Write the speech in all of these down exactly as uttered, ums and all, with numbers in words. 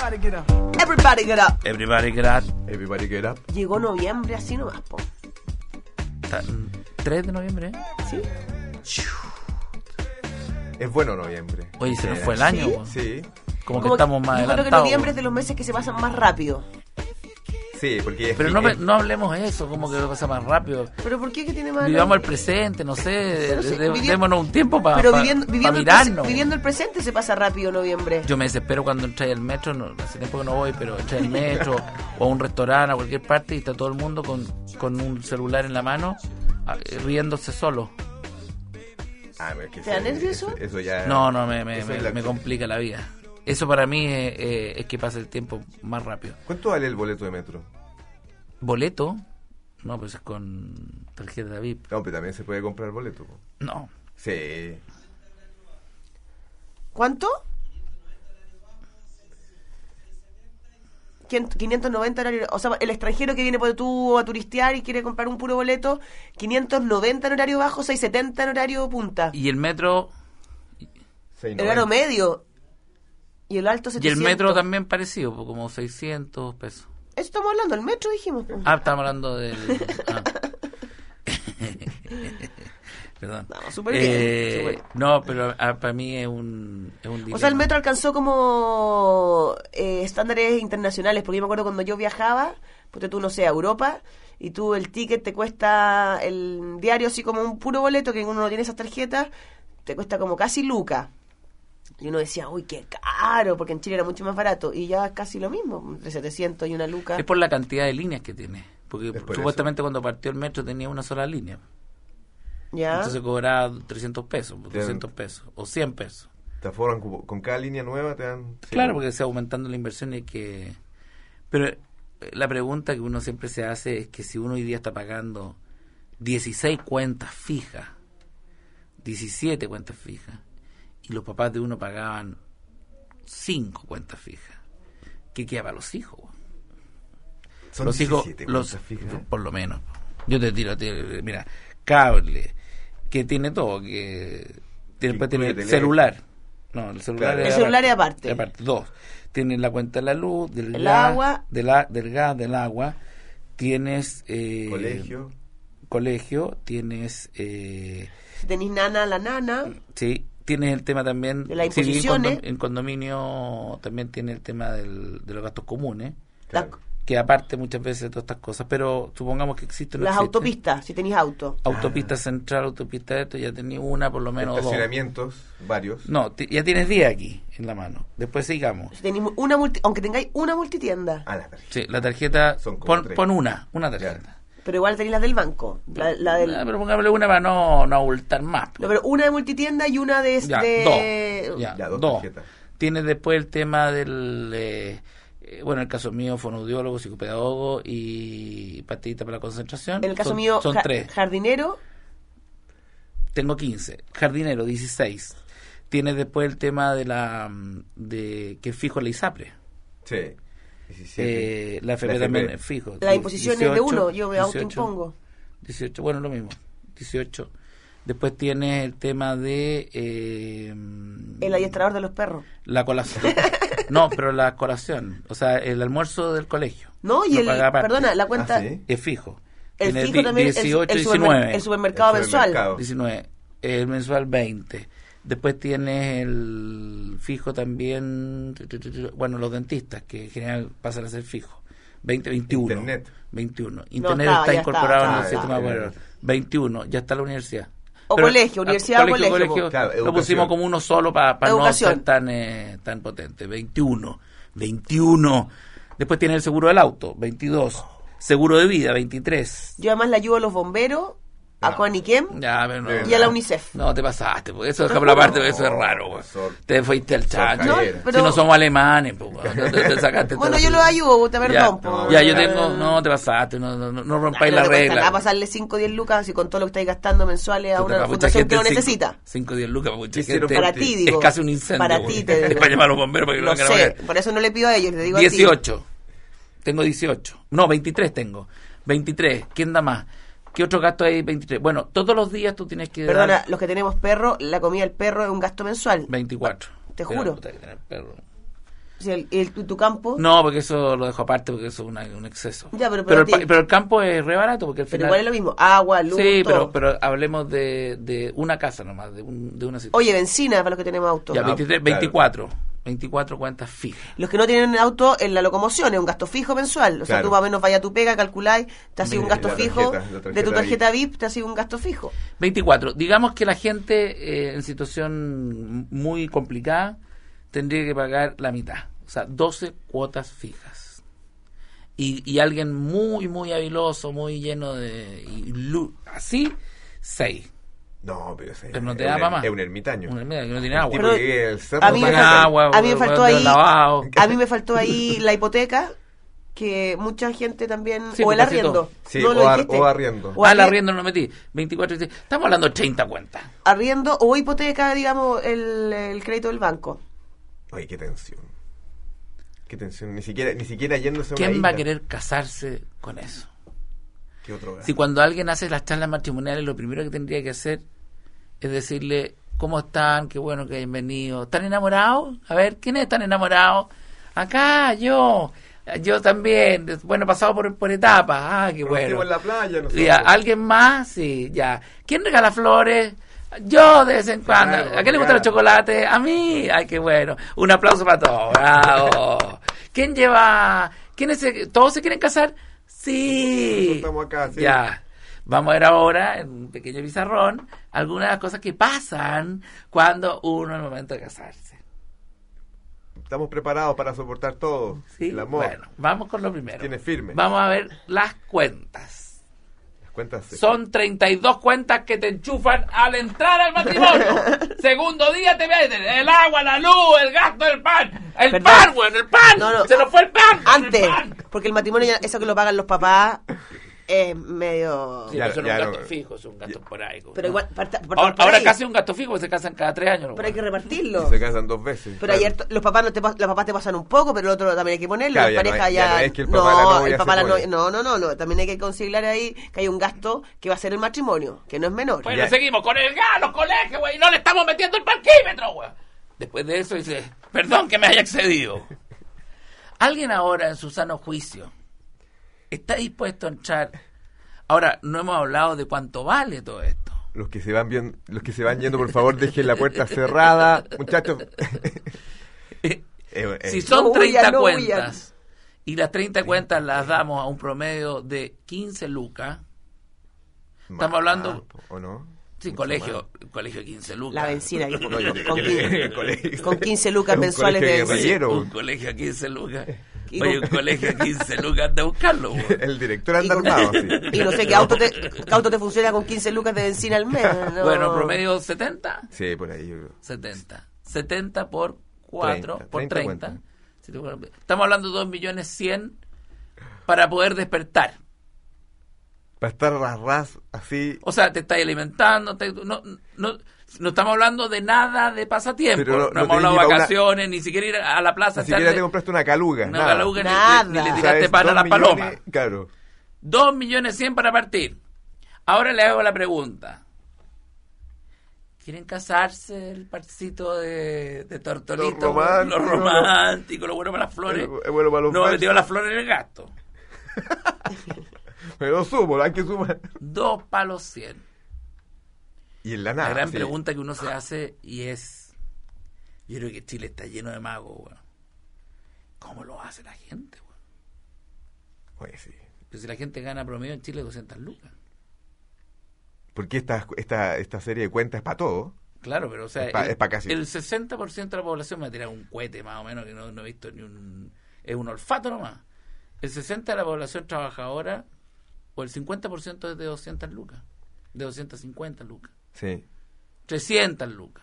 Everybody get up. Everybody get up. Everybody get up. Everybody get up. Llegó noviembre así nomás, po. tres de noviembre, ¿eh? Sí. Es bueno noviembre. Oye, se nos Eh, fue el año. ¿sí? po. Sí, Como, Como que estamos más yo creo que adelantados. noviembre es de los meses que se pasan más rápido. sí, porque es Pero fin- no, me- es- no hablemos de eso, como que pasa más rápido. ¿Pero por qué que tiene más? Vivamos el presente, no sé, Pero sí, de- vivi- démonos un tiempo para Pero pa, viviendo, pa viviendo, el prese- mirarnos. viviendo el presente se pasa rápido noviembre. Yo me desespero cuando entré al metro, no, hace tiempo que no voy, pero entré al metro o a un restaurante, a cualquier parte, y está todo el mundo con, con un celular en la mano, a- riéndose solo. Ah, pero es que ¿Te da ese- nervio eso? ese- Eso ya... No, no, me, me, eso me, es la- me complica la vida. Eso para mí es, eh, es que pasa el tiempo más rápido. ¿Cuánto vale el boleto de metro? ¿Boleto? No, pues es con tarjeta V I P. No, pero también se puede comprar boleto. po. No. Sí. ¿Cuánto? Quin- quinientos noventa horarios. O sea, el extranjero que viene por tú a turistear y quiere comprar un puro boleto, quinientos noventa en horario bajo, seiscientos setenta en horario punta. Y el metro, seis El horario noventa. medio. Y el alto y el setecientos. metro también parecido, pues, como seiscientos pesos. Eso estamos hablando, el metro dijimos. Ah, estamos hablando del... ah. Perdón. No, súper bien, Eh, súper. No, pero ah, para mí es un, es un O sea, el dilema. metro alcanzó como eh, estándares internacionales, porque yo me acuerdo cuando yo viajaba, porque tú, no sé, a Europa, y tú el ticket te cuesta, el diario así como un puro boleto, que uno no tiene esas tarjetas, te cuesta como casi lucas. Y uno decía, uy, qué caro, porque en Chile era mucho más barato, y ya es casi lo mismo, entre setecientos y una luca. Es por la cantidad de líneas que tiene. Porque Es por supuestamente cuando partió el metro tenía una sola línea. ¿Ya? Entonces cobraba trescientos pesos, Te dan- doscientos pesos, o cien pesos. Te aforan cu- con cada línea nueva, te dan... sí, Claro, po. porque se va aumentando la inversión y que... Pero eh, la pregunta que uno siempre se hace es que si uno hoy día está pagando dieciséis cuentas fijas, diecisiete cuentas fijas, y los papás de uno pagaban cinco cuentas fijas, ¿qué queda para los hijos? Son Los hijos, diecisiete los, cuentas fijas, ¿eh? por lo menos. Yo te tiro, te- mira, cable, que tiene todo, que tiene, después tiene incluye tele- celular. No, el celular Claro. es El celular es aparte. aparte. Dos. Tienes la cuenta de la luz, del El gas, agua. de la, del gas, del agua. Tienes eh, Colegio. colegio, tienes eh, Si tenés nana, la nana. sí, tienes el tema también De las sí, en, imposiciones. condom- en condominio también tiene el tema del, de los gastos comunes, Claro. la- que aparte muchas veces de todas estas cosas, pero supongamos que existe o no las existe. autopistas, si tenéis auto. Autopista central, autopista de esto, ya tenía una por lo menos dos. Estacionamientos, varios. No, ti- ya tienes diez aquí en la mano. Después sigamos. Si tenéis una multi, aunque tengáis una multitienda. Ah, la tarjeta. Sí, la tarjeta, Son como pon, tres. pon una, una tarjeta. Pero igual tenéis las del banco. La, la del, Ah, pero pongámosle una para no, no abultar más. no, pero una de multitienda y una de... Ya, de- dos. Ya, Ya, dos dos. tarjetas. Tienes después el tema del... eh, eh, bueno, en el caso mío, fonoaudiólogo, psicopedagogo y pastillita para la concentración. En el caso son, mío, son ja- tres. jardinero. Tengo quince. Jardinero, dieciséis. Tienes después el tema de la... mm, de que es fijo la ISAPRE. Sí. diecisiete. Eh, la F P La también F P. es fijo. Las imposiciones de uno, yo me dieciocho, autoimpongo. dieciocho, bueno, lo mismo. dieciocho. Después tienes el tema de... eh, El adiestrador de los perros. la colación. No, pero la colación. O sea, el almuerzo del colegio. No, y Lo el... paga aparte. Perdona, la cuenta... Ah, ¿sí? Es fijo. El Tienes fijo di- también, el, dieciocho, el, supermer- diecinueve. el supermercado El mensual. supermercado. diecinueve. El mensual veinte. Después tienes el fijo también, bueno, los dentistas, que en general pasan a ser fijo. veinte, veintiuno. Internet. veintiuno. Internet estaba, está ya incorporado estaba, en el estaba, sistema estaba. bueno, veintiuno. Ya está la universidad. O colegio, universidad o colegio, colegio, colegio. Claro, lo educación. pusimos como uno solo para no Educación. ser tan, eh, tan potente. veintiuno. veintiuno. Después tiene el seguro del auto. veintidós. Seguro de vida. veintitrés. Yo además le ayudo a los bomberos, a No. Coaniquem Ya, pero no. y a la UNICEF. No, te pasaste, porque eso dejamos la parte, porque eso es raro, güey. Sor- Te fuiste al chancho. No, pero- Si no somos alemanes, pues, güey. Te, te sacaste Bueno, todo. yo los ayudo, te perdón. Ya, po. ya, yo tengo, no, te pasaste, no, no, no, no rompáis No la te cuesta regla. nada pasarle cinco o diez lucas y con todo lo que estáis gastando mensuales a Puta, una para mucha fundación gente que lo cinco- necesita. cinco o diez lucas para mucha Hicieron gente. Para ti, digo. Es casi un incendio. Para güey. ti, te Es digo. para llamar a los bomberos para que Lo lo vengan a sé, ver. por eso no le pido a ellos, le digo a ti. dieciocho. Tengo dieciocho. No, veintitrés tengo. veintitrés. ¿Quién da más? ¿Qué otro gasto hay? veintitrés. Bueno, todos los días tú tienes que Perdona, dar los que tenemos perro, la comida del perro es un gasto mensual. veinticuatro. Te Pero, juro. puta, que tener perro. Si el, el- tu, tu campo... No, porque eso lo dejo aparte, porque eso es una- un exceso. Ya, pero- pero pero, a el, pa- ti- pero el campo es re barato, porque al Pero final... igual es lo mismo, agua, luz, sí, todo. pero, pero hablemos de, de una casa nomás, de, un, de una situación. Oye, benzina para los que tenemos auto. Ya, Ah, veintitrés, claro. veinticuatro. veinticuatro cuentas fijas. Los que no tienen auto, en la locomoción es un gasto fijo mensual. O sea, Claro. tú más o menos vayas a tu pega, calculáis, te haces un Mira, gasto la fijo. tarjeta, la de tu tarjeta tarjeta V I P te haces un gasto fijo. veinticuatro. Digamos que la gente eh, en situación muy complicada tendría que pagar la mitad. O sea, doce cuotas fijas. Y, y alguien muy, muy habiloso, muy lleno de... y lu- así, seis. No, pero, ese Pero no te es da un pa' er- más. Es un ermitaño. Un ermitaño que no tiene Un agua. tipo Pero que vive en el cerro a mí me paga falta- agua, a mí me huevo, faltó huevo ahí- lavado. A mí me faltó ahí la hipoteca, que mucha gente también... Sí, o el porque casi arriendo. todo. Sí, ¿No o lo ar- dijiste? o arriendo. O Ah, el arri- arriendo no lo metí. veinticuatro. Estamos hablando de treinta cuentas. Arriendo o hipoteca, digamos, el, el crédito del banco. Ay, qué tensión. Qué tensión. Ni siquiera, ni siquiera yéndose a una ¿Quién isla. va a querer casarse con eso? ¿Qué otro Si cuando alguien hace las charlas matrimoniales, lo primero que tendría que hacer es decirle, ¿cómo están? Qué bueno que hayan venido. ¿Están enamorados? A ver, ¿quiénes están enamorados? Acá, yo. Yo también. Bueno, pasado por, por etapas. Ah, qué bueno. en la playa, nosotros. Ya, ¿alguien más? Sí, ya. ¿Quién regala flores? Yo de vez en cuando. Claro, ¿A qué le gusta el claro. chocolate? A mí. Ay, qué bueno. Un aplauso para todos. Bravo. ¿Quién lleva? ¿Quiénes se- ¿Todos se quieren casar? Sí. Nosotros estamos acá, sí. Ya. Vamos a ver ahora, en un pequeño pizarrón, algunas de las cosas que pasan cuando uno es el momento de casarse. Estamos preparados para soportar todo. ¿Sí? El amor. Bueno, vamos con lo primero. Tiene firme. Vamos a ver las cuentas. Las cuentas sí. Son treinta y dos cuentas que te enchufan al entrar al matrimonio. Segundo día te meten el agua, la luz, el gasto del pan. El Perdón. pan, weón, el pan. No, no. Se nos fue el pan. Antes, el pan. porque el matrimonio, ya- eso que lo pagan los papás, es medio... Sí, Ya- pero eso no ya es un no- gasto fijo, es un gasto esporádico. Pero ¿no? igual, parta- parta- Ahora, por ahora ahí. casi un gasto fijo, porque se casan cada tres años. Pero hay que weón. repartirlo. Y se casan dos veces. Pero claro. ayer t- los papás no te pas- los papás te pasan un poco, pero el otro también hay que ponerlo. Claro, en ya no pareja es- ya, ya no es que el papá de la novia el papá se de la pone. novia- no, no, no, no, también hay que conciliar ahí que hay un gasto que va a ser el matrimonio, que no es menor. Bueno, Ya. seguimos con el gas, los colegios, güey, y no le estamos metiendo el parquímetro, güey. Después de eso dice, perdón que me haya excedido. Alguien ahora en su sano juicio está dispuesto a entrar. Ahora, no hemos hablado de cuánto vale todo esto. Los que se van bien, los que se van yendo, por favor, dejen la puerta cerrada, muchachos. Eh, eh, Si son No huyan, treinta no cuentas huyan. y las treinta cuentas las damos a un promedio de quince lucas, estamos más, hablando- ¿o no? sí, Mucho colegio, colegio quince lucas. La benzina que No, yo te- con, yo quin- te- el colegio. con quince lucas Es un mensuales de colegio benzina. guerrillero. Un colegio a quince lucas. Y Oye, con- un colegio a quince lucas de buscarlo, güey. El director Y, anda con- armado, sí. y no sé qué auto te, qué auto te funciona con quince lucas de benzina al mes. no. Bueno, promedio setenta. Sí, por ahí. yo creo. setenta. setenta por cuatro, treinta, por treinta treinta. cuentas. Si te acuerdas. Estamos hablando de dos millones cien para poder despertar. Para estar ras ras así. O sea, te estás alimentando, te- no, no, no estamos hablando de nada de pasatiempo. Pero no- no, no hemos te hablado de lleva una- vacaciones, ni siquiera ir a la plaza. Ni siquiera echarle te compraste una caluga. una nada. caluga, ni- Nada. ni, ni le O sea, O sea, tiraste es pan a dos las millones, palomas. Claro. dos millones cien para partir. Ahora le hago la pregunta. ¿Quieren casarse el parcito de, de Tortolito? Lo romántico. Lo romántico, lo bueno para las flores. Es bueno para los No, fans. metió las flores en el gasto. Pero sumo, hay que sumar. Dos palos cien. Y en la La nada. gran sí. pregunta que uno se hace y es... Yo creo que Chile está lleno de magos, weón. ¿Cómo lo hace la gente, weón? Oye, sí. Pero si la gente gana promedio en Chile doscientas lucas. Porque esta, esta, esta serie de cuentas es para todo. Claro, pero o sea, Es pa- el, es pa' casi. el sesenta por ciento de la población me ha tirado un cohete más o menos que no, no he visto ni un... Es un olfato nomás. El sesenta por ciento de la población trabajadora o el cincuenta por ciento es de doscientas lucas. De doscientas cincuenta lucas. Sí. trescientas lucas.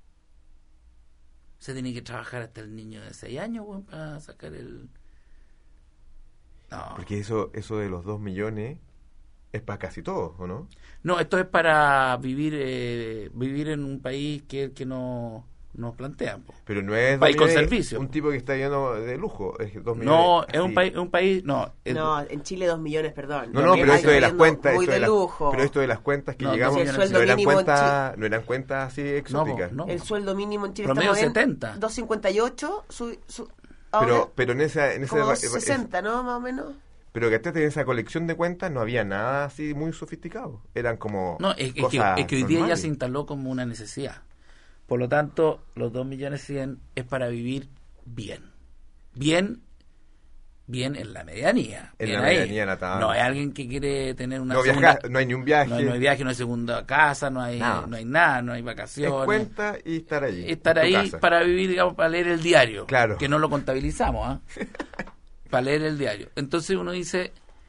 Se tiene que trabajar hasta el niño de seis años, weón, para sacar el... No. Porque eso, eso de los dos millones es para casi todo, ¿o no? No, esto es para vivir eh, vivir en un país que que no nos plantean. Po. Pero no es dos País con millones, servicio. un tipo que está lleno de lujo. Es dos millones. No, es así. un país, un país, no. es- No, en Chile dos millones, perdón. No, no, Hay pero esto de las viviendo cuentas, muy esto de de las, lujo. pero esto de las cuentas que No, llegamos, no, el no, sueldo eran mínimo en cuentas, no eran cuentas así exóticas. no, no. El sueldo mínimo en Chile Promedio estamos en setenta. doscientos cincuenta y ocho, su, su, ahora. Pero, pero en esa... En ese, Como es- sesenta, ¿no? Más o menos. Pero que antes de esa colección de cuentas no había nada así muy sofisticado. Eran como No, es, es que, cosas es que hoy día ya normales. se instaló como una necesidad. Por lo tanto, los dos millones cien es para vivir bien. Bien, bien en la medianía. En bien la ahí. medianía, Natal. No es alguien que quiere tener una No, segunda... viaja, no hay ni un viaje. No hay, no hay viaje, no hay segunda casa, no hay Nada. no hay nada, no hay Es vacaciones. cuenta y estar allí. Estar en tu ahí casa. para vivir, digamos, para leer el diario. Claro. Que no lo contabilizamos, ¿ah? Para leer el diario. Entonces uno dice,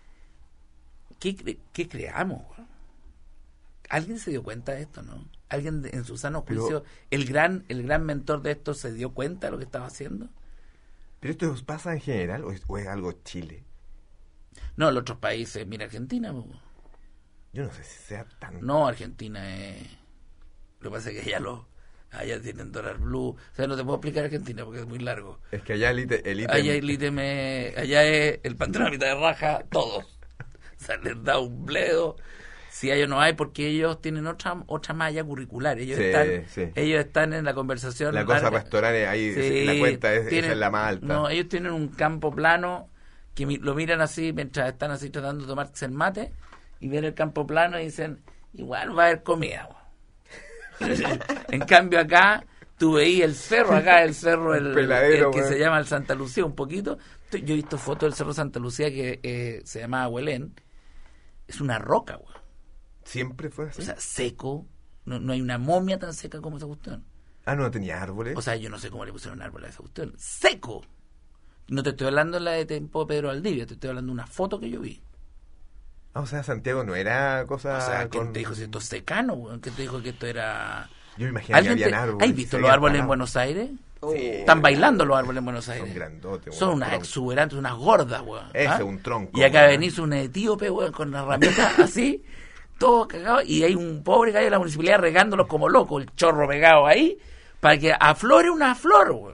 ¿qué, cre- qué creamos? Güey? ¿Alguien se dio cuenta de esto, no? ¿Alguien de- en su sano Pero- juicio, el gran el gran mentor de esto, se dio cuenta de lo que estaba haciendo? ¿Pero esto pasa en general o es, o es algo Chile? No, en otros países, mira Argentina. Güey. Yo no sé si sea tan... No, Argentina es... Lo que pasa es que allá, lo, allá tienen dólar blue. O sea, no te puedo explicar Argentina porque es muy largo. Es que allá el ítem... El ítem- Allá, el ítem es- allá es el pantalón a mitad de raja, todos. O sea, les da un bledo. Si hay o no hay, porque ellos tienen otra otra malla curricular. Ellos, Sí, están, sí. ellos están en la conversación. La cosa larga. pastoral es ahí, Sí, la cuenta es, tienen- esa es la más alta. No, ellos tienen un campo plano que mi- lo miran así mientras están así tratando de tomarse el mate y ven el campo plano y dicen, igual va a haber comida. Güey". En cambio acá, tú veías el cerro, acá el cerro, el, El peladero, el que güey. se llama el Santa Lucía, un poquito. Yo he visto fotos del cerro Santa Lucía que eh, se llama Huelén. Es una roca, güey. Siempre fue así. O sea, seco. No, no hay una momia tan seca como esa cuestión. ah, no tenía árboles. O sea, yo no sé cómo le pusieron árbol a esa cuestión. ¡Seco! No te estoy hablando de la de Tempo Pedro Valdivia, te estoy hablando de una foto que yo vi. ah, o sea, Santiago no era cosa O sea, ¿quién con... te dijo si esto es secano, weón? ¿Quién te dijo que esto era...? Yo me imaginaba que ¿Alguien habían te... árboles. ¿Has visto se los habían árboles en parado. Buenos Aires? Oh. Están bailando los árboles en Buenos Aires. Son grandotes, Son weón, unas tronco. exuberantes, unas gordas, weón. Ese ¿Ah? es un tronco, Y acá weón. venís un etíope, weón, con una herramienta así, todo cagado, y hay un pobre gallo de la municipalidad regándolos como loco, el chorro pegado ahí, para que aflore una flor, weón.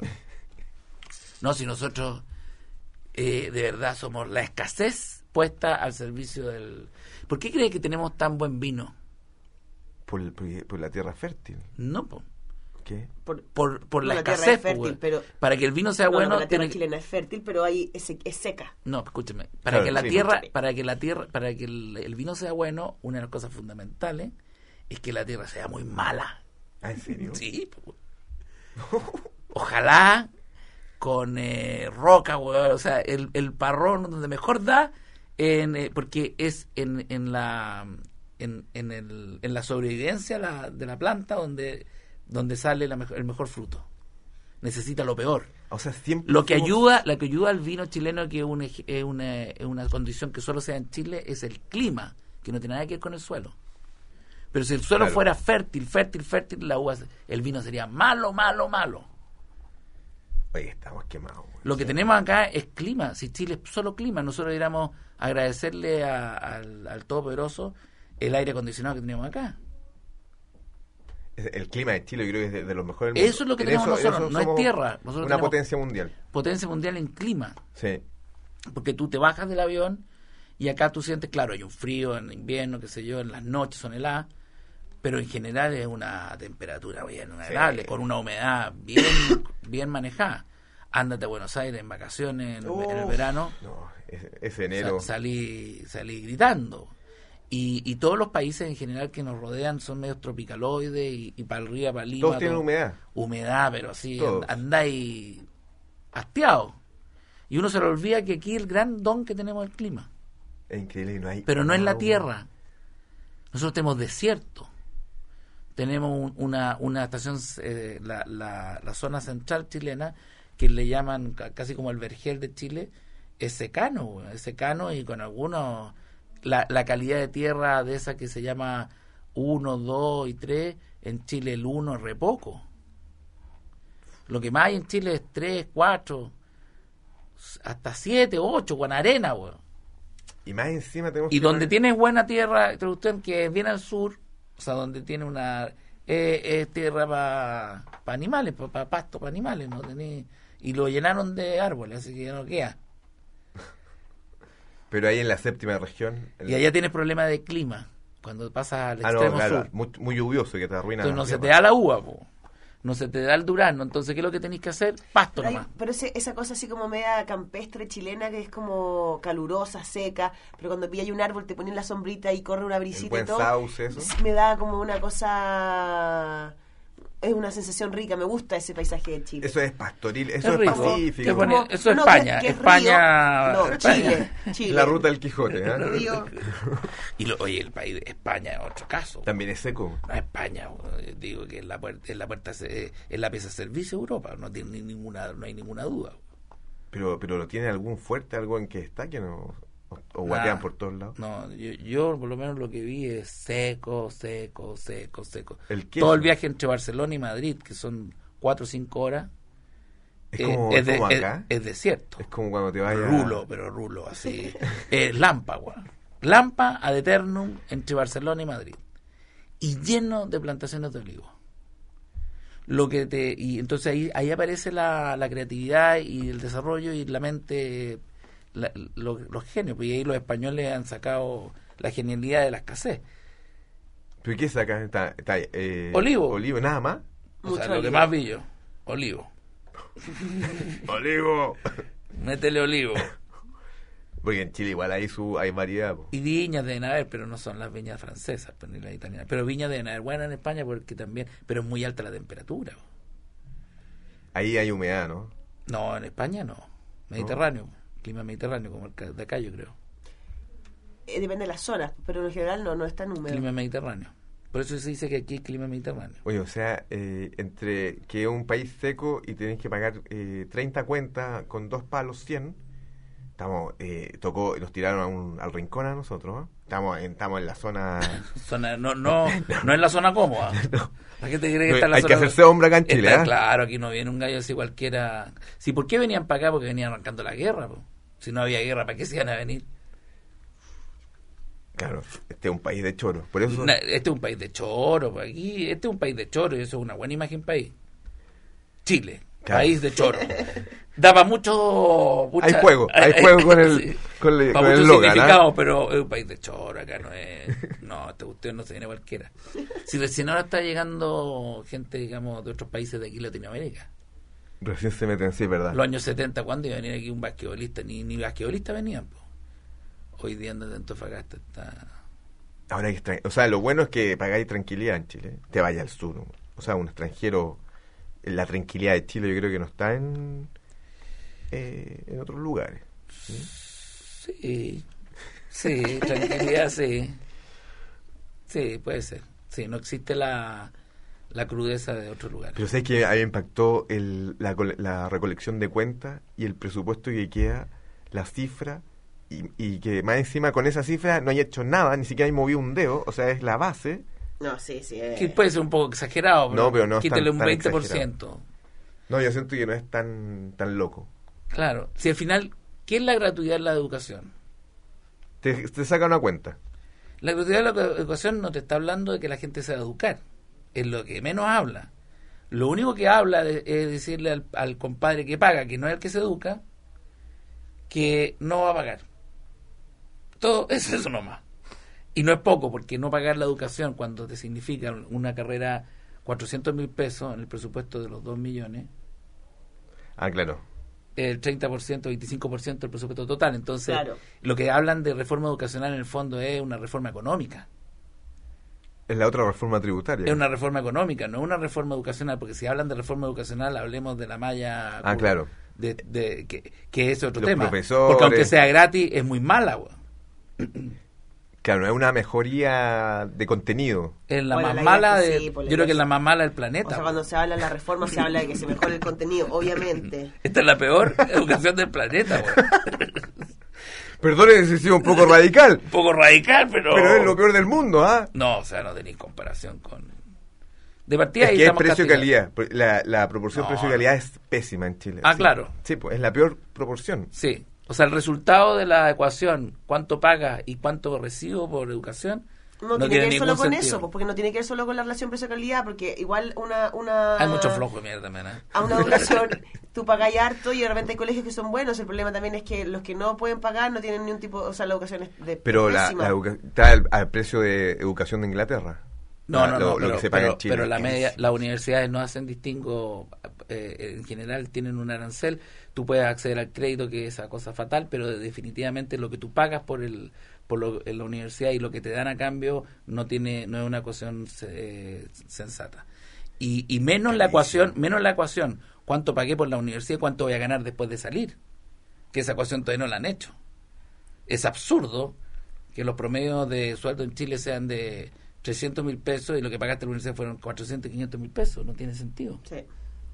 No, si nosotros eh, de verdad somos la escasez puesta al servicio del... ¿Por qué crees que tenemos tan buen vino? Por, por- por la tierra fértil. No, po. ¿Qué? Por, Por, por la No, la tierra escasez, es po, fértil, weón. pero- Para que el vino sea no, no, bueno, la tierra tiene que- chilena es fértil, pero ahí es, sec- es seca. No, escúcheme. Para Claro, que la sí, tierra, escúchame. para que la tierra, para que el, el vino sea bueno, una de las cosas fundamentales es que la tierra sea muy mala. Ah, ¿en serio? Sí, po. Ojalá con eh, roca, weón. O sea, el, el parrón donde mejor da, en, eh, porque es en, en la en, en, el, en la sobrevivencia la, de la planta donde donde sale la mejor- el mejor fruto. Necesita lo peor. O sea, siempre Lo que fuimos- ayuda, lo que ayuda al vino chileno, que es una, es una, es una condición que solo se da en Chile, es el clima, que no tiene nada que ver con el suelo. Pero si el suelo Claro. fuera fértil, fértil, fértil, la uva, el vino sería malo, malo, malo. Oye, estamos quemados. weón. Lo que tenemos acá es clima. Si Chile es solo clima, nosotros deberíamos agradecerle a- al, al Todopoderoso el aire acondicionado que tenemos acá. Es- El clima de Chile yo creo que es de, de los mejores del mundo. Eso es lo que En tenemos eso- nosotros, eso no es somos tierra. Nosotros una tenemos potencia mundial. potencia mundial en clima. Sí. Porque tú te bajas del avión y acá tú sientes, claro, hay un frío en invierno, qué sé yo, en las noches son heladas, pero en general es una temperatura bien agradable, Sí. con una humedad bien, bien manejada. Ándate a Buenos Aires en vacaciones, en, en el Uf. verano, No, ese, ese enero. sa- salí, salí gritando. Y, y todos los países en general que nos rodean son medios tropicaloides y, y para arriba, para Lima. Todos tienen todo- humedad. Humedad, pero así, Todos. and- andáis hastiados. Y uno se le olvida que aquí el gran don que tenemos es el clima. Es increíble que no hay. Pero no en la agua. tierra. Nosotros tenemos desierto. Tenemos un- una, una estación, eh, la, la, la zona central chilena, que le llaman ca- casi como el vergel de Chile, es secano, güey, es secano y con algunos... La, la calidad de tierra de esa que se llama uno, dos y tres, en Chile el uno es re poco. Lo que más hay en Chile es tres, cuatro, hasta siete, ocho, con arena, güey. Y más encima tenemos Y que donde poner- tienes buena tierra, usted que es bien al sur, o sea, donde tiene una eh, es tierra para animales, para pasto, para animales, no tenés, y lo llenaron de árboles, así que ya no queda. Pero ahí en la séptima región. el- Y allá tienes problema de clima, cuando pasas al Ah, no, extremo claro, sur. muy, muy lluvioso que te arruina. Entonces la no se te tierra. da la uva, po. no se te da el durazno, entonces ¿qué es lo que tenéis que hacer? Pasto Pero, hay- nomás. pero ese, esa cosa así como media campestre chilena que es como calurosa, seca, pero cuando pillas un árbol te ponen la sombrita y corre una El brisita buen y todo. sauce, eso. Me da como una cosa... Es una sensación rica, me gusta ese paisaje de Chile. Eso es pastoril, eso Es es, rico. pacífico. Te pone- Como- eso es no, España, que- que es España. río. No, España. Chile, Chile. La ruta del Quijote, ¿eh? Río. Y lo, oye, el país de España es otro caso. También es seco. No, España, yo digo que es la puerta, es la puerta, es la pieza de servicio de Europa, no tiene ni ninguna, no hay ninguna duda. Pero, pero ¿lo tiene algún fuerte, algo en que destaquen o, o, o Nada. guatean por todos lados? No, yo, yo por lo menos lo que vi es seco, seco, seco, seco. El queso. Todo el viaje entre Barcelona y Madrid, que son cuatro o cinco horas, Es eh, como, es, de- como es- acá. es desierto. Es como cuando te vayas... Rulo, pero rulo, así. eh, Lampa, weón. Lampa ad eternum entre Barcelona y Madrid. Y lleno de plantaciones de olivo. Lo que te, y entonces ahí, ahí aparece la, la creatividad y el desarrollo y la mente, la- lo- los genios. Pues y ahí los españoles han sacado la genialidad de la escasez. ¿Pero qué saca? Está, está, eh, Olivo. Olivo, nada más. O Mucho sea, lo que olivo. más vi yo, olivo. Olivo. Métele olivo. Porque en Chile igual hay su hay variedad. Po. Y viñas deben haber, pero no son las viñas francesas, pues, ni las italianas. Pero viñas deben haber buenas en España porque también, pero es muy alta la temperatura. Ahí hay humedad, ¿no? No, en España no. Mediterráneo, clima mediterráneo, como el ca- de acá yo creo. Eh, depende de las zonas, pero en general no, no es tan húmedo. Clima mediterráneo. Por eso se dice que aquí es clima mediterráneo. Oye, o sea, eh, entre que es un país seco y tenés que pagar eh, treinta cuentas con dos palos cien, estamos, eh, tocó, nos tiraron a un, al rincón a nosotros, ¿no? Estamos en, estamos en la zona... Zona, no, no, no es la zona cómoda. ¿A qué te cree que está en la Hay zona? que hacerse hombre acá en Chile, Está ¿eh? claro, aquí no viene un gallo así cualquiera. Sí, ¿por qué venían para acá? Porque venían arrancando la guerra, po. Si no había guerra, ¿para qué se iban a venir? Claro, este es un país de choros. Por eso... Na- Este es un país de choro, pues, aquí, este es un país de choro y eso es una buena imagen país. Chile, Claro. país de choro. Daba mucho... mucha- Hay juego, hay juego con el- sí, con el- pa' con el mucho logan, ¿ah? significado, pero es un país de choro, acá no es... No, este usted no se viene cualquiera. Si recién ahora está llegando gente, digamos, de otros países de aquí, Latinoamérica. Recién se meten, sí, ¿verdad? Los años setenta, ¿cuándo iba a venir aquí un basquetbolista? Ni, ni basquetbolistas venían, po. Hoy día anda de Antofagasta, está... Ahora hay extran- o sea, lo bueno es que pagáis tranquilidad en Chile. Te vaya al sur. ¿no? O sea, un extranjero, la tranquilidad de Chile yo creo que no está en eh, en otros lugares. Sí, sí, tranquilidad, sí. Sí, puede ser. Sí, no existe la, la crudeza de otros lugares. Pero sabes que a mí me impactó el, la, cole- la recolección de cuentas y el presupuesto que queda, la cifra, y, y que más encima con esa cifra no hay hecho nada, ni siquiera hay movido un dedo, o sea, es la base. No, sí, sí. eh. Que puede ser un poco exagerado, pero, No, pero no es quítale tan- un tan veinte por ciento. No, yo siento que no es tan tan loco. Claro. Si al final, ¿qué es la gratuidad en la educación? Te, te saca una cuenta. La gratuidad de la educación no te está hablando de que la gente se va a educar. Es lo que menos habla. Lo único que habla de- es decirle al, al compadre que paga, que no es el que se educa, que no va a pagar. Todo es eso nomás. Y no es poco, porque no pagar la educación cuando te significa una carrera cuatrocientos mil pesos en el presupuesto de los dos millones, Ah, claro. el treinta por ciento, veinticinco por ciento del presupuesto total. Entonces, Claro. lo que hablan de reforma educacional en el fondo es una reforma económica. Es la otra reforma tributaria. Es una reforma económica, no una reforma educacional, porque si hablan de reforma educacional, hablemos de la malla. Ah, claro. De, de- que, que es otro Los tema. profesores. Porque aunque sea gratis, es muy mala, weón. Claro, es una mejoría de contenido. Es la Bueno, más la mala idea es que de, sí, por la yo creo que es idea la más mala del planeta. O sea, weón. cuando se habla de la reforma, se habla de que se mejore el contenido, obviamente. Esta es la peor educación del planeta, weón. Perdone si he sido un poco radical, Un poco radical, pero... pero es lo peor del mundo, ¿ah? No, o sea, no tenéis comparación con... De partida Es ahí que es estamos precio-calidad. castigados. La, la proporción No. precio-calidad es pésima en Chile. Ah, Sí. claro. Sí, pues es la peor proporción. Sí. O sea, el resultado de la ecuación, cuánto paga y cuánto recibo por educación, No, tiene que ver ningún solo con sentido. eso, pues, porque no tiene que ver solo con la relación precio-calidad, porque igual una... una Hay mucho flojo de mierda también, ¿eh? A una educación tú pagáis harto y de repente hay colegios que son buenos. El problema también es que los que no pueden pagar no tienen ni un tipo... O sea, la educación es de Pero la, pésima. la educa- está al, al precio de educación de Inglaterra. No, no, lo, no, lo pero, que se paga pero, en Chile. pero la media, las universidades no hacen distingo, eh, en general tienen un arancel, tú puedes acceder al crédito, que es esa cosa fatal, pero definitivamente lo que tú pagas por el por lo, en la universidad y lo que te dan a cambio no tiene no es una ecuación eh, sensata. Y, y menos la ecuación, menos la ecuación, cuánto pagué por la universidad y cuánto voy a ganar después de salir, que esa ecuación todavía no la han hecho. Es absurdo que los promedios de sueldo en Chile sean de trescientos mil pesos y lo que pagaste en la universidad fueron cuatrocientos, quinientos mil pesos. No tiene sentido. Sí,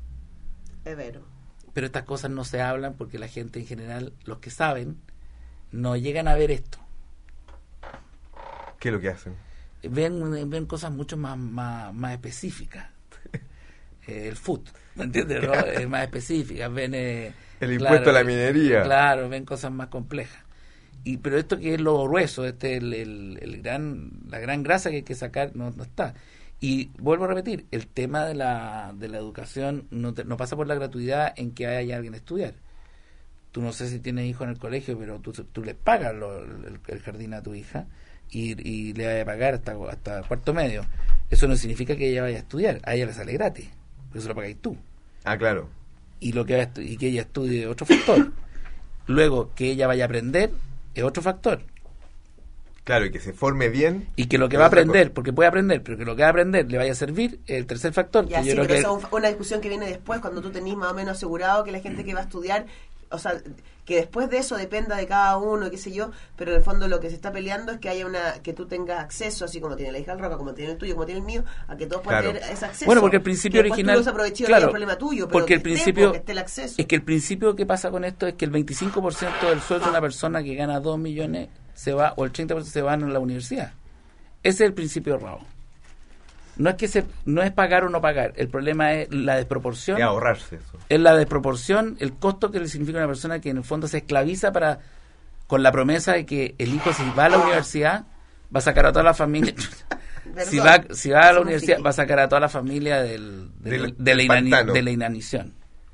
es vero. Pero estas cosas no se hablan porque la gente en general, los que saben, no llegan a ver esto. ¿Qué es lo que hacen? Ven, ven cosas mucho más, más, más específicas. eh, el F U T, ¿me entiendes? ¿No? Es más específicas. Ven, eh, el claro, impuesto a la minería. Claro, ven cosas más complejas. Y pero esto que es lo grueso, este el, el, el gran la gran grasa que hay que sacar no, no está. Y vuelvo a repetir, el tema de la de la educación no, te, no pasa por la gratuidad en que haya alguien a estudiar. Tú no sé si tienes hijos en el colegio, pero tú, tú les pagas lo, el, el jardín a tu hija y, y le vas a pagar hasta, hasta cuarto medio. Eso no significa que ella vaya a estudiar, a ella le sale gratis, porque eso lo pagáis tú. Ah, claro. Y, lo que estu- y que ella estudie otro factor. Luego, que ella vaya a aprender es otro factor. Claro, y que se forme bien. Y que lo que va a aprender, porque puede aprender, pero que lo que va a aprender le vaya a servir, es el tercer factor. Ya, que sí, yo pero creo esa que es una discusión que viene después, cuando tú tenés más o menos asegurado que la gente que va a estudiar, o sea, que después de eso dependa de cada uno, qué sé yo, pero en el fondo lo que se está peleando es que haya una que tú tengas acceso, así como tiene la hija del Roca, como tiene el tuyo, como tiene el mío, a que todos puedan Claro. tener ese acceso. Bueno, porque el principio que original, tú los aproveches, claro, es un problema tuyo, pero porque el que esté, principio porque esté el acceso. es que el principio que pasa con esto es que el veinticinco por ciento del sueldo de una persona que gana dos millones se va, o el treinta por ciento se van a la universidad. Ese es el principio errado. No es que se, no es pagar o no pagar, el problema es la desproporción. Y ahorrarse eso. Es la desproporción, el costo que le significa a una persona que en el fondo se esclaviza para con la promesa de que el hijo, si va a la universidad, va a sacar a toda la familia. si va si va a la universidad, va a sacar a toda la familia del, del, Del- de, la del inani- pantano. de la inanición.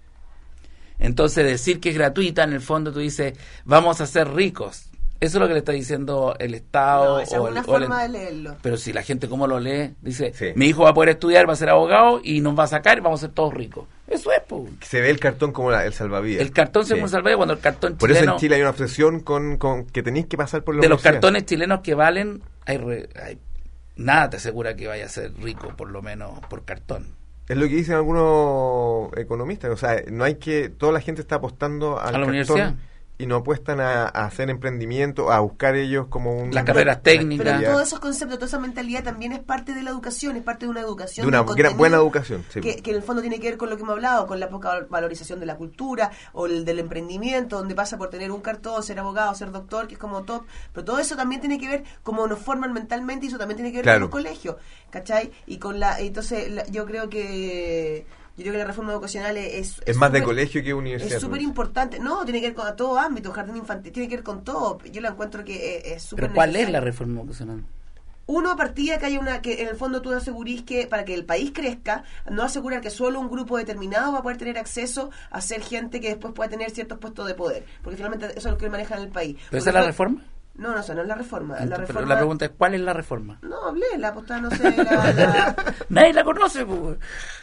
Entonces, decir que es gratuita, en el fondo tú dices, vamos a ser ricos. Eso es lo que le está diciendo el Estado. No, esa o es una el, o el- forma de leerlo. Pero si la gente, ¿cómo lo lee? Dice, Sí. mi hijo va a poder estudiar, va a ser abogado y nos va a sacar y vamos a ser todos ricos. Eso es, pues. Se ve el cartón como la- el salvavidas. El cartón se Sí. puede salvar cuando el cartón Por eso chileno... en Chile hay una obsesión con, con que tenéis que pasar por la de los universidad. cartones chilenos que valen, hay, re- hay nada te asegura que vaya a ser rico, por lo menos por cartón. Es lo que dicen algunos economistas. O sea, no hay que... Toda la gente está apostando al ¿A la cartón universidad? y no apuestan a, a hacer emprendimiento, a buscar ellos como un... Las carreras técnicas. Pero Ya. todos esos conceptos, toda esa mentalidad también es parte de la educación, es parte de una educación. De una del gran- contenido, buena educación, sí. Que, que en el fondo tiene que ver con lo que hemos hablado, con la poca valorización de la cultura o el del emprendimiento, donde pasa por tener un cartón, ser abogado, ser doctor, que es como top. Pero todo eso también tiene que ver cómo nos forman mentalmente y eso también tiene que ver Claro. con los colegios, ¿cachai? Y con la... Entonces, la- yo creo que... Yo creo que la reforma educacional es... Es más de súper- colegio que universidad. es súper importante. No, tiene que ver con todo ámbito, jardín infantil, tiene que ver con todo. Yo la encuentro que es- es súper Pero ¿cuál es necesario. la reforma educacional? Uno, a partir de que haya una, que en el fondo tú asegurís que para que el país crezca, no asegurar que solo un grupo determinado va a poder tener acceso a ser gente que después pueda tener ciertos puestos de poder, porque finalmente eso es lo que manejan el país. ¿Pero Porque esa es la fue- reforma? No, no, eso no es la reforma. La, Entonces, reforma... pero la pregunta es, ¿cuál es la reforma? No, hablé, la apostada, no sé, la... la- Nadie la conoce, pues.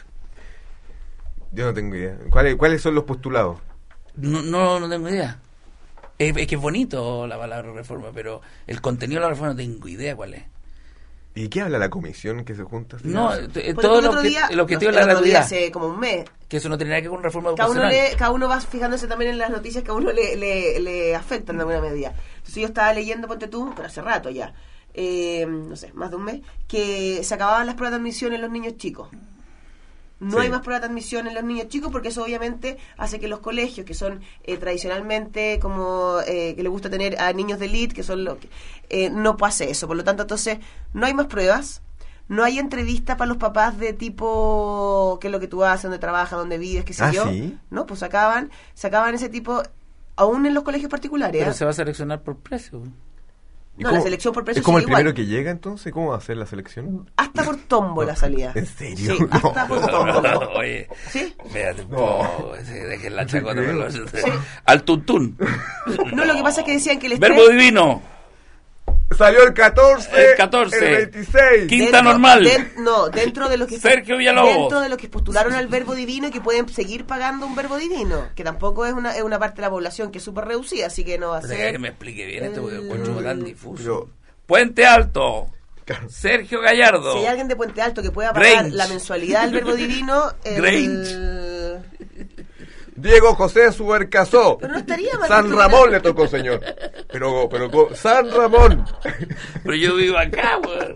Yo no tengo idea. ¿Cuáles, ¿Cuáles son los postulados? No, no, no tengo idea. Es, es que es bonito la palabra reforma, pero el contenido de la reforma no tengo idea cuál es. ¿Y qué habla la comisión que se junta? No, Sí. eh, Por todo ejemplo, lo otro que, día- el objetivo no es sé, la el otro día, gratuidad. hace como un mes, Que eso no tiene nada que ver con reforma cada uno, educacional. le, cada uno va fijándose también en las noticias que a uno le, le, le afectan de alguna medida. Entonces yo estaba leyendo, ponte tú, pero hace rato ya, eh, no sé, más de un mes, que se acababan las pruebas de admisión en los niños chicos. No Sí. hay más pruebas de admisión en los niños chicos porque eso obviamente hace que los colegios, que son eh, tradicionalmente como eh, que les gusta tener a niños de elite, que son los que eh, no pase eso. Por lo tanto, entonces, no hay más pruebas. No hay entrevista para los papás de tipo qué es lo que tú haces, dónde trabajas, dónde vives, qué sé Ah, yo. ¿sí? No, pues sacaban, sacaban ese tipo, aún en los colegios particulares. Pero ¿eh? se va a seleccionar por precio. ¿Y No, cómo- la selección por precio ¿Es como el sigue igual. primero que llega entonces? ¿Cómo va a ser la selección? Hasta por tombo la salida. ¿En serio? Sí, hasta No. por tombo. Oye, ¿Sí? espérate un No. poco, se dejen la chacota. Sí. por lo- Al tuntún. No, lo que pasa es que decían que el estrés... Verbo divino. Salió el catorce. El catorce. El veintiséis. Quinta Dentro- normal. den- no, dentro de los que Sergio Villalobos. dentro de los que postularon al verbo divino y que pueden seguir pagando un verbo divino, que tampoco es una es una parte de la población que es súper reducida, así que no va a Pero ser. que me explique bien esto porque lo el- encuentro tan difuso. Pero- Puente Alto. Claro. Sergio Gallardo. Si hay alguien de Puente Alto que pueda pagar Grange. la mensualidad del verbo divino, el- Grange. Diego José Subercasó. Pero no estaría mal San que Ramón tuviera- le tocó, señor. Pero, pero, co- San Ramón. Pero yo vivo acá, weón.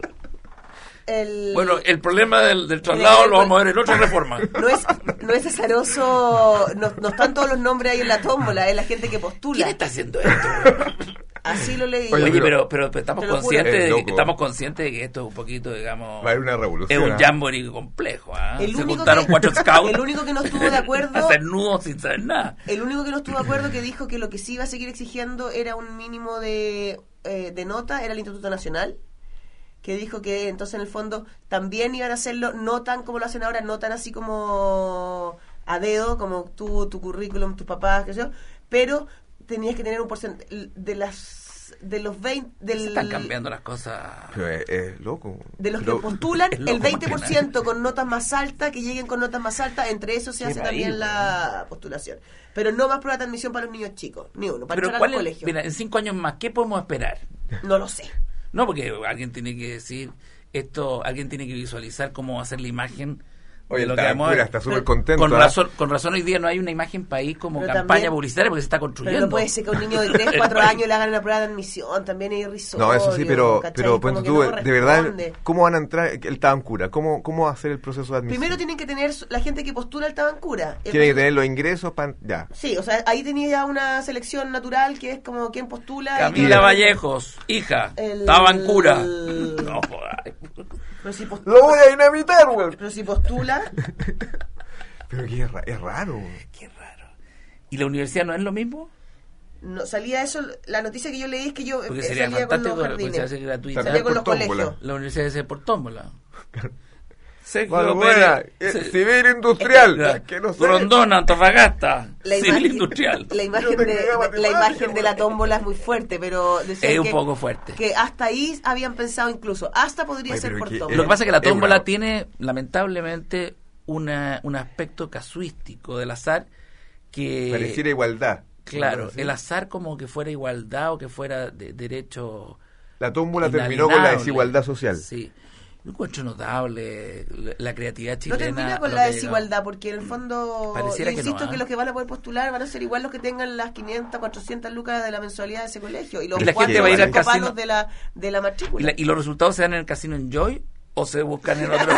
el- Bueno, el problema del, del traslado lo vamos a ver en otra reforma. no es no es azaroso, no, no están todos los nombres ahí en la tómbola, es la gente que ¿Quién postula. está haciendo esto? Así lo leí. Oye, Oye, pero- pero, pero, pero estamos te lo juro. conscientes Es de, loco. estamos conscientes de que esto es un poquito, digamos, Va a haber una es revolución. un ¿ah? jamboree complejo. ¿ah? El Se único juntaron que- cuatro scouts el único que no estuvo de acuerdo- a hacer nudos sin saber nada. El único que no estuvo de acuerdo que dijo que lo que sí iba a seguir exigiendo era un mínimo de, eh, de nota, era el Instituto Nacional, que dijo que entonces en el fondo también iban a hacerlo, no tan como lo hacen ahora, no tan así como a dedo, como tú, tu currículum, tus papás, qué sé yo, pero tenías que tener un porcentaje de las de los veinte del, Se están cambiando las cosas. Pero es, es loco. de los que Lo- postulan, es loco el veinte por ciento más que con notas más altas, que lleguen con notas más altas, entre eso se Qué hace país, también ¿no? la postulación. Pero no más prueba de admisión para los niños chicos, ni uno, para Pero entrar ¿cuál al es? colegio. Mira, en cinco años más, ¿qué podemos esperar? No lo sé. No, porque alguien tiene que decir esto, alguien tiene que visualizar cómo va a ser la imagen Oye, de lo está, que vamos a mira, ver. está súper Pero- contento. Con ¿ah? razón, con razón hoy día no hay una imagen país como Pero campaña también- publicitaria porque se está Pero construyendo. no puede ser que a un niño de tres, cuatro años le hagan una prueba de admisión, también es irrisorio. No, eso sí, pero, ¿cachai? pero Como ponte que tú, no de verdad, corresponde. ¿cómo van a entrar el Tabancura? ¿Cómo, ¿Cómo va a ser el proceso de admisión? Primero tienen que tener su- la gente que postula el Tabancura. El Tiene que proceso- tener los ingresos para... Ya. Sí, o sea, ahí tenía ya una selección natural que es como quien postula. y Camila que- Vallejos, hija, El- Tabancura. No jodas. Pero si, post- ¡Lo voy a dinamitar, güey! pero si postula, Pero que es, ra- es raro. Qué raro. ¿Y la universidad no es lo mismo? no salía eso. La noticia que yo leí es que yo Porque eh, sería salía con fantástico los porque se jardines. hace gratuita. Salía con los Por tómbola. colegios. La universidad debe ser por tómbola. Sergio Valbuena, Pérez, eh, se- civil industrial. Ya. que no sé. Rondona, Antofagasta, La civil imagen, industrial. la imagen Yo de, tenía la matemáticas, imagen de la bueno. tómbola es muy fuerte, pero decían Es un que- poco fuerte. que hasta ahí habían pensado incluso, hasta podría Ay, ser pero por que- tómbola. Lo que pasa es que la Es tómbola una- tiene, lamentablemente, una, un aspecto casuístico del azar que... Pareciera igualdad. Claro, ¿Sí? el azar como que fuera igualdad o que fuera de derecho La tómbola terminó con la inalienable. desigualdad social. Sí. Yo encuentro notable la, la creatividad No chilena. termina a con lo la que ha desigualdad, porque en el fondo, Pareciera yo que no, insisto ¿ah? que los que van a poder postular van a ser igual los que tengan las quinientas, cuatrocientas lucas de la mensualidad de ese colegio. Y los Y la cuatro gente va a ir o al cinco casino. palos de la, de la llegado. Y, matrícula. la- y los resultados se dan en el casino Enjoy o se buscan en otro.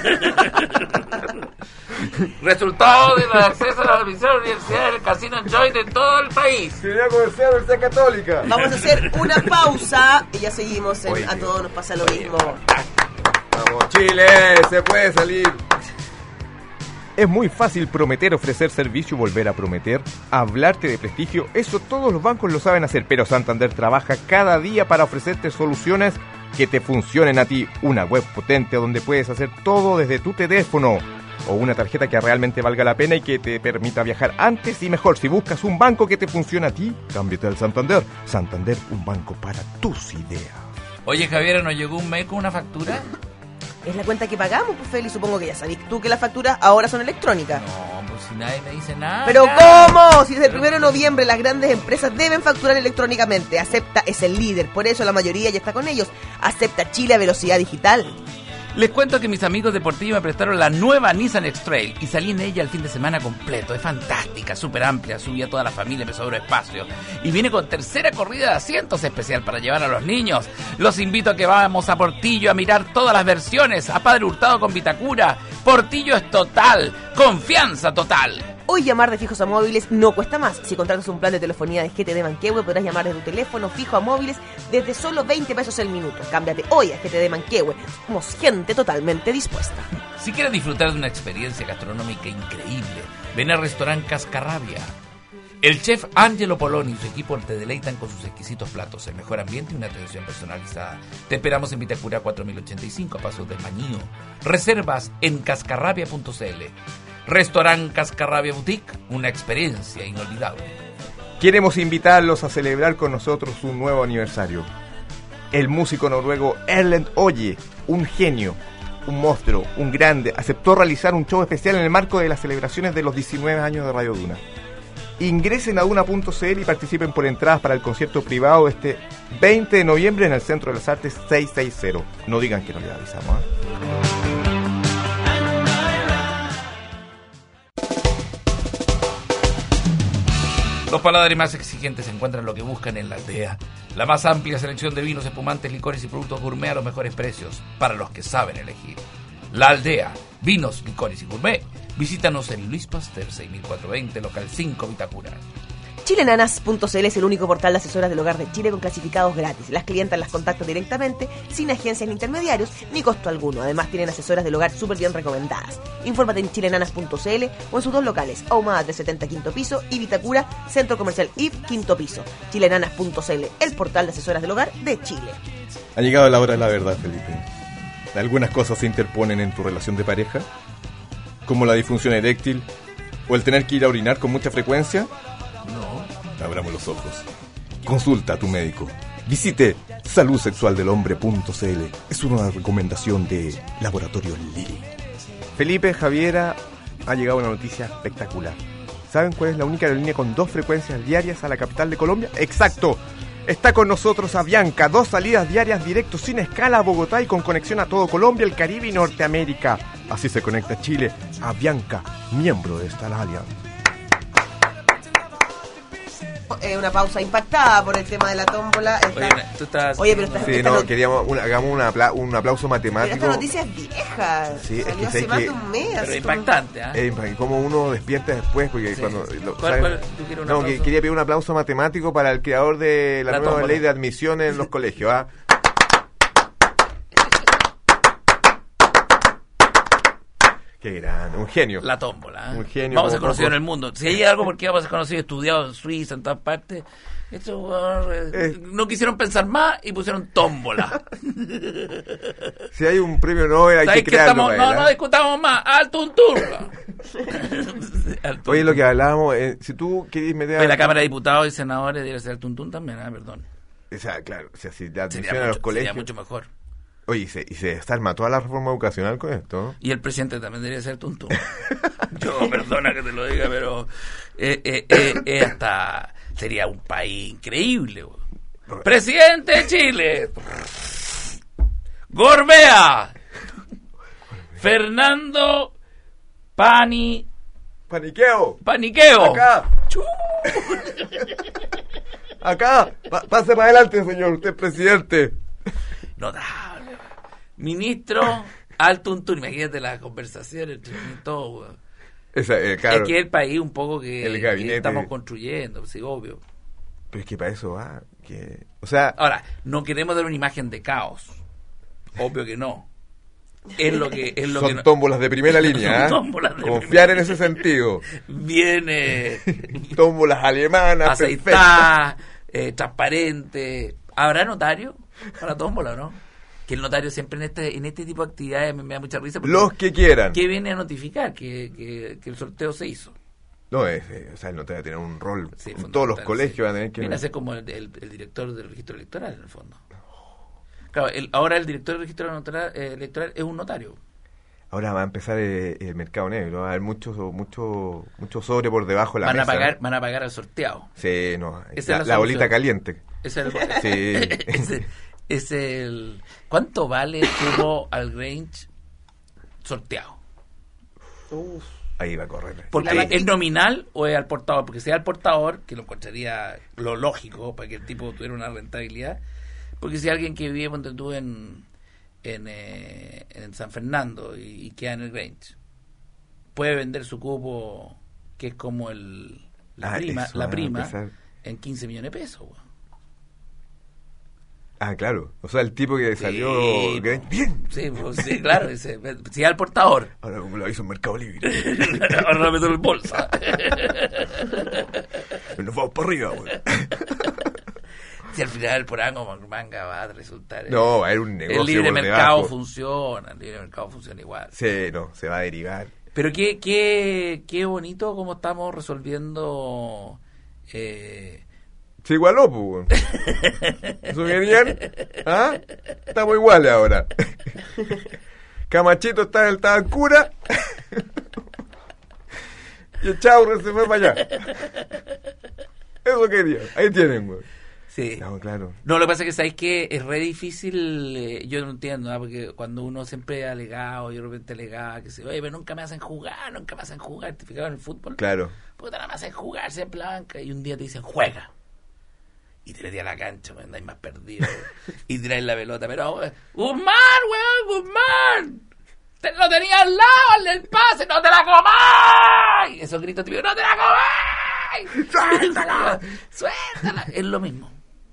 Resultados del acceso a la admisión a la universidad del casino Enjoy de todo el país. Quería conocer la Universidad Católica. Vamos a hacer una pausa y ya seguimos en Oye, A Todos Nos Pasa Lo Mismo. Vamos, Chile, se puede salir. Es muy fácil prometer, ofrecer servicio, volver a prometer, hablarte de prestigio. Eso todos los bancos lo saben hacer, pero Santander trabaja cada día para ofrecerte soluciones que te funcionen a ti. Una web potente donde puedes hacer todo desde tu teléfono. O una tarjeta que realmente valga la pena y que te permita viajar antes y mejor. Si buscas un banco que te funcione a ti, cámbiate al Santander. Santander, un banco para tus ideas. Oye, Javier, ¿nos llegó un mail con una factura? Es la cuenta que pagamos, pues Feli, supongo que ya sabés tú que las facturas ahora son electrónicas. No, pues si nadie me dice nada. ¿Pero cómo? Si desde el primero de noviembre las grandes empresas deben facturar electrónicamente. Acepta es el líder, por eso la mayoría ya está con ellos. Acepta Chile a velocidad digital. Les cuento que mis amigos de Portillo me prestaron la nueva Nissan X-Trail y salí en ella el fin de semana completo. Es fantástica, súper amplia, subí a toda la familia, me sobró espacio. Y viene con tercera corrida de asientos especial para llevar a los niños. Los invito a que vamos a Portillo a mirar todas las versiones, a Padre Hurtado con Vitacura. Portillo es total, confianza total. Hoy llamar de fijos a móviles no cuesta más. Si contratas un plan de telefonía de G T D Manquehue, podrás llamar de tu teléfono fijo a móviles desde solo veinte pesos el minuto. Cámbiate hoy a G T D Manquehue. Somos gente totalmente dispuesta. Si quieres disfrutar de una experiencia gastronómica increíble, ven al restaurante Cascarrabia. El chef Angelo Poloni y su equipo te deleitan con sus exquisitos platos, el mejor ambiente y una atención personalizada. Te esperamos en Vitacura cuatro mil ochenta y cinco, a pasos del Mañío. Reservas en cascarrabia punto c l. Restaurant Cascarrabia Boutique, una experiencia inolvidable. Queremos invitarlos a celebrar con nosotros un nuevo aniversario. El músico noruego Erlend Oye, un genio, un monstruo, un grande, aceptó realizar un show especial en el marco de las celebraciones de los diecinueve años de Radio Duna. Ingresen a duna punto c l y participen por entradas para el concierto privado este veinte de noviembre en el Centro de las Artes seiscientos sesenta. No digan que no les avisamos, ¿eh? Los paladares más exigentes encuentran lo que buscan en la aldea. La más amplia selección de vinos, espumantes, licores y productos gourmet a los mejores precios, para los que saben elegir. La aldea, vinos, licores y gourmet. Visítanos en Luis Pasteur seis mil cuatrocientos veinte, local cinco, Vitacura. Chilenanas punto c l es el único portal de asesoras del hogar de Chile con clasificados gratis. Las clientas las contactan directamente, sin agencias ni intermediarios, ni costo alguno. Además tienen asesoras del hogar súper bien recomendadas. Infórmate en chilenanas punto c l o en sus dos locales, Ahumada trescientos setenta, quinto piso, y Vitacura, Centro Comercial I F, quinto piso. chilenanas punto c l, el portal de asesoras del hogar de Chile. Ha llegado la hora de la verdad, Felipe. Algunas cosas se interponen en tu relación de pareja, como la disfunción eréctil o el tener que ir a orinar con mucha frecuencia. No. Abramos los ojos. Consulta a tu médico. Visite salud sexual del hombre punto c l. Es una recomendación de Laboratorio Lili. Felipe, Javiera, ha llegado una noticia espectacular. ¿Saben cuál es la única aerolínea con dos frecuencias diarias a la capital de Colombia? ¡Exacto! Está con nosotros Avianca, dos salidas diarias directos sin escala a Bogotá y con conexión a todo Colombia, el Caribe y Norteamérica. Así se conecta Chile. Avianca, miembro de Star Alliance. Eh, una pausa impactada por el tema de la tómbola. Está... Oye, tú estás... Oye, pero esta, Sí, esta no, not- queríamos un, hagamos un, apla- un aplauso matemático. pero esta noticia es vieja. Sí, es Salió que hace sé más que- de un mes. Pero así impactante, ¿ah? Eh, para cómo uno despierta después, porque Sí. cuando... Lo, ¿Cuál- ¿sabes? cuál? ¿Tú quieres un no, que aplauso? quería pedir un aplauso matemático para el creador de la, La nueva tómbola. ley de admisión en los colegios, ¿ah? Qué grande, un genio. La tómbola, ¿eh? Un genio Vamos a ser como conocidos poco. en el mundo. Si hay algo porque vamos a ser conocidos, estudiados en Suiza, en todas partes. Esto, eh, Eh. no quisieron pensar más y pusieron tómbola. Si hay un premio Nobel hay ¿Sabes que qué crearlo estamos? para No, él, no ¿ah? discutamos más. ¡Alto un turno! Alto Oye, un lo que turno. hablábamos, eh, si tú querés meter... Oye, la Cámara de Diputados y Senadores debe ser tuntún también, ¿eh? Perdón. O sea, claro, o sea, si la admisión Sería a los mucho, colegios... sería mucho mejor. Oye, y se, y se desarma toda la reforma educacional con esto, ¿no? Y el presidente también debería ser tuntún. Yo, perdona que te lo diga, pero eh, eh, eh, eh, hasta sería un país increíble. Güey. Presidente de Chile. Gorbea. Fernando Pani ¡Paniqueo! Paniqueo. ¡Acá! Chu. ¡Acá! Pa- pase para adelante, señor, usted es presidente. Notable. Ministro al tuntún. Imagínate la conversación entre todo, güey. Esa, eh, claro. Es que el país un poco que, El que gabinete. estamos construyendo, sí, obvio. Pero es que para eso va. Que... O sea, Ahora, no queremos dar una imagen de caos. Obvio que no. Es lo que es lo son que no- tómbolas de primera línea, ¿ah? Son tómbolas de Confiar primera en ese sentido. viene Tómbolas alemanas, perfectas. aceitada, eh, transparente. ¿Habrá notario para tómbola o no? Que el notario siempre en este en este tipo de actividades me, me da mucha risa. porque Los que quieran. ¿qué viene a notificar? Que, que, que el sorteo se hizo. No, es, eh, o sea, el notario va a tener un rol. Sí, en fundamental, todos los sí. colegios van a tener que... Viene a ser como el, el- el director del registro electoral, en el fondo. Claro, el- ahora el director del registro electoral, eh, electoral es un notario. Ahora va a empezar eh, el mercado negro. Va a haber mucho, mucho, mucho sobre por debajo de la Van a mesa. pagar, van a pagar al sorteado. Sí, no. Esa es La, la la bolita solución. caliente. Es el, Sí. ese- es el ¿cuánto vale tuvo al Grange sorteado? Ahí va a correr. Porque La- es nominal o es al portador, porque si es al portador, que lo encontraría lo lógico para que el tipo tuviera una rentabilidad, porque si alguien que vive ponte tú en en, eh, en San Fernando y, y queda en el Grange puede vender su cupo, que es como el la Ah, prima, eso la va a prima empezar. en quince millones de pesos, weón. Ah, claro. O sea, el tipo que salió... Sí, que- po. Bien. Sí, pues, sí, claro, ese, si es al portador. Ahora como lo hizo en Mercado Libre. Ahora lo meto en bolsa. Nos vamos para arriba, güey. Si al final el porango manga va a resultar. No, va a haber un negocio El libre por mercado debajo. funciona, el libre mercado funciona igual. Sí, no, se va a derivar. Pero qué, qué, qué bonito cómo estamos resolviendo eh, Se igualó, pues. ¿Eso querían? ¿Ah? Estamos iguales ahora. Camachito está en el Tabancura. Y el Chaurre se fue para allá. Eso querían. Ahí tienen, güey. Sí. No, claro. No, lo que pasa es que sabéis que es re difícil, eh, yo no entiendo, ¿no? Porque cuando uno siempre ha alegado, yo de repente alegaba, que se, oye, pero nunca me hacen jugar, nunca me hacen jugar, te fijabas en el fútbol. Claro. Puta, no me hacen jugar, siempre la banca, y un día te dicen, juega. Y te le a la cancha, me andáis más perdido. Y tiráis la pelota, pero, Guzmán, weón, Guzmán. Te lo tenía al lado, al del pase, no te la comáis. Esos gritos típicos, no te la comáis. Suéltala, suéltala. Es lo mismo.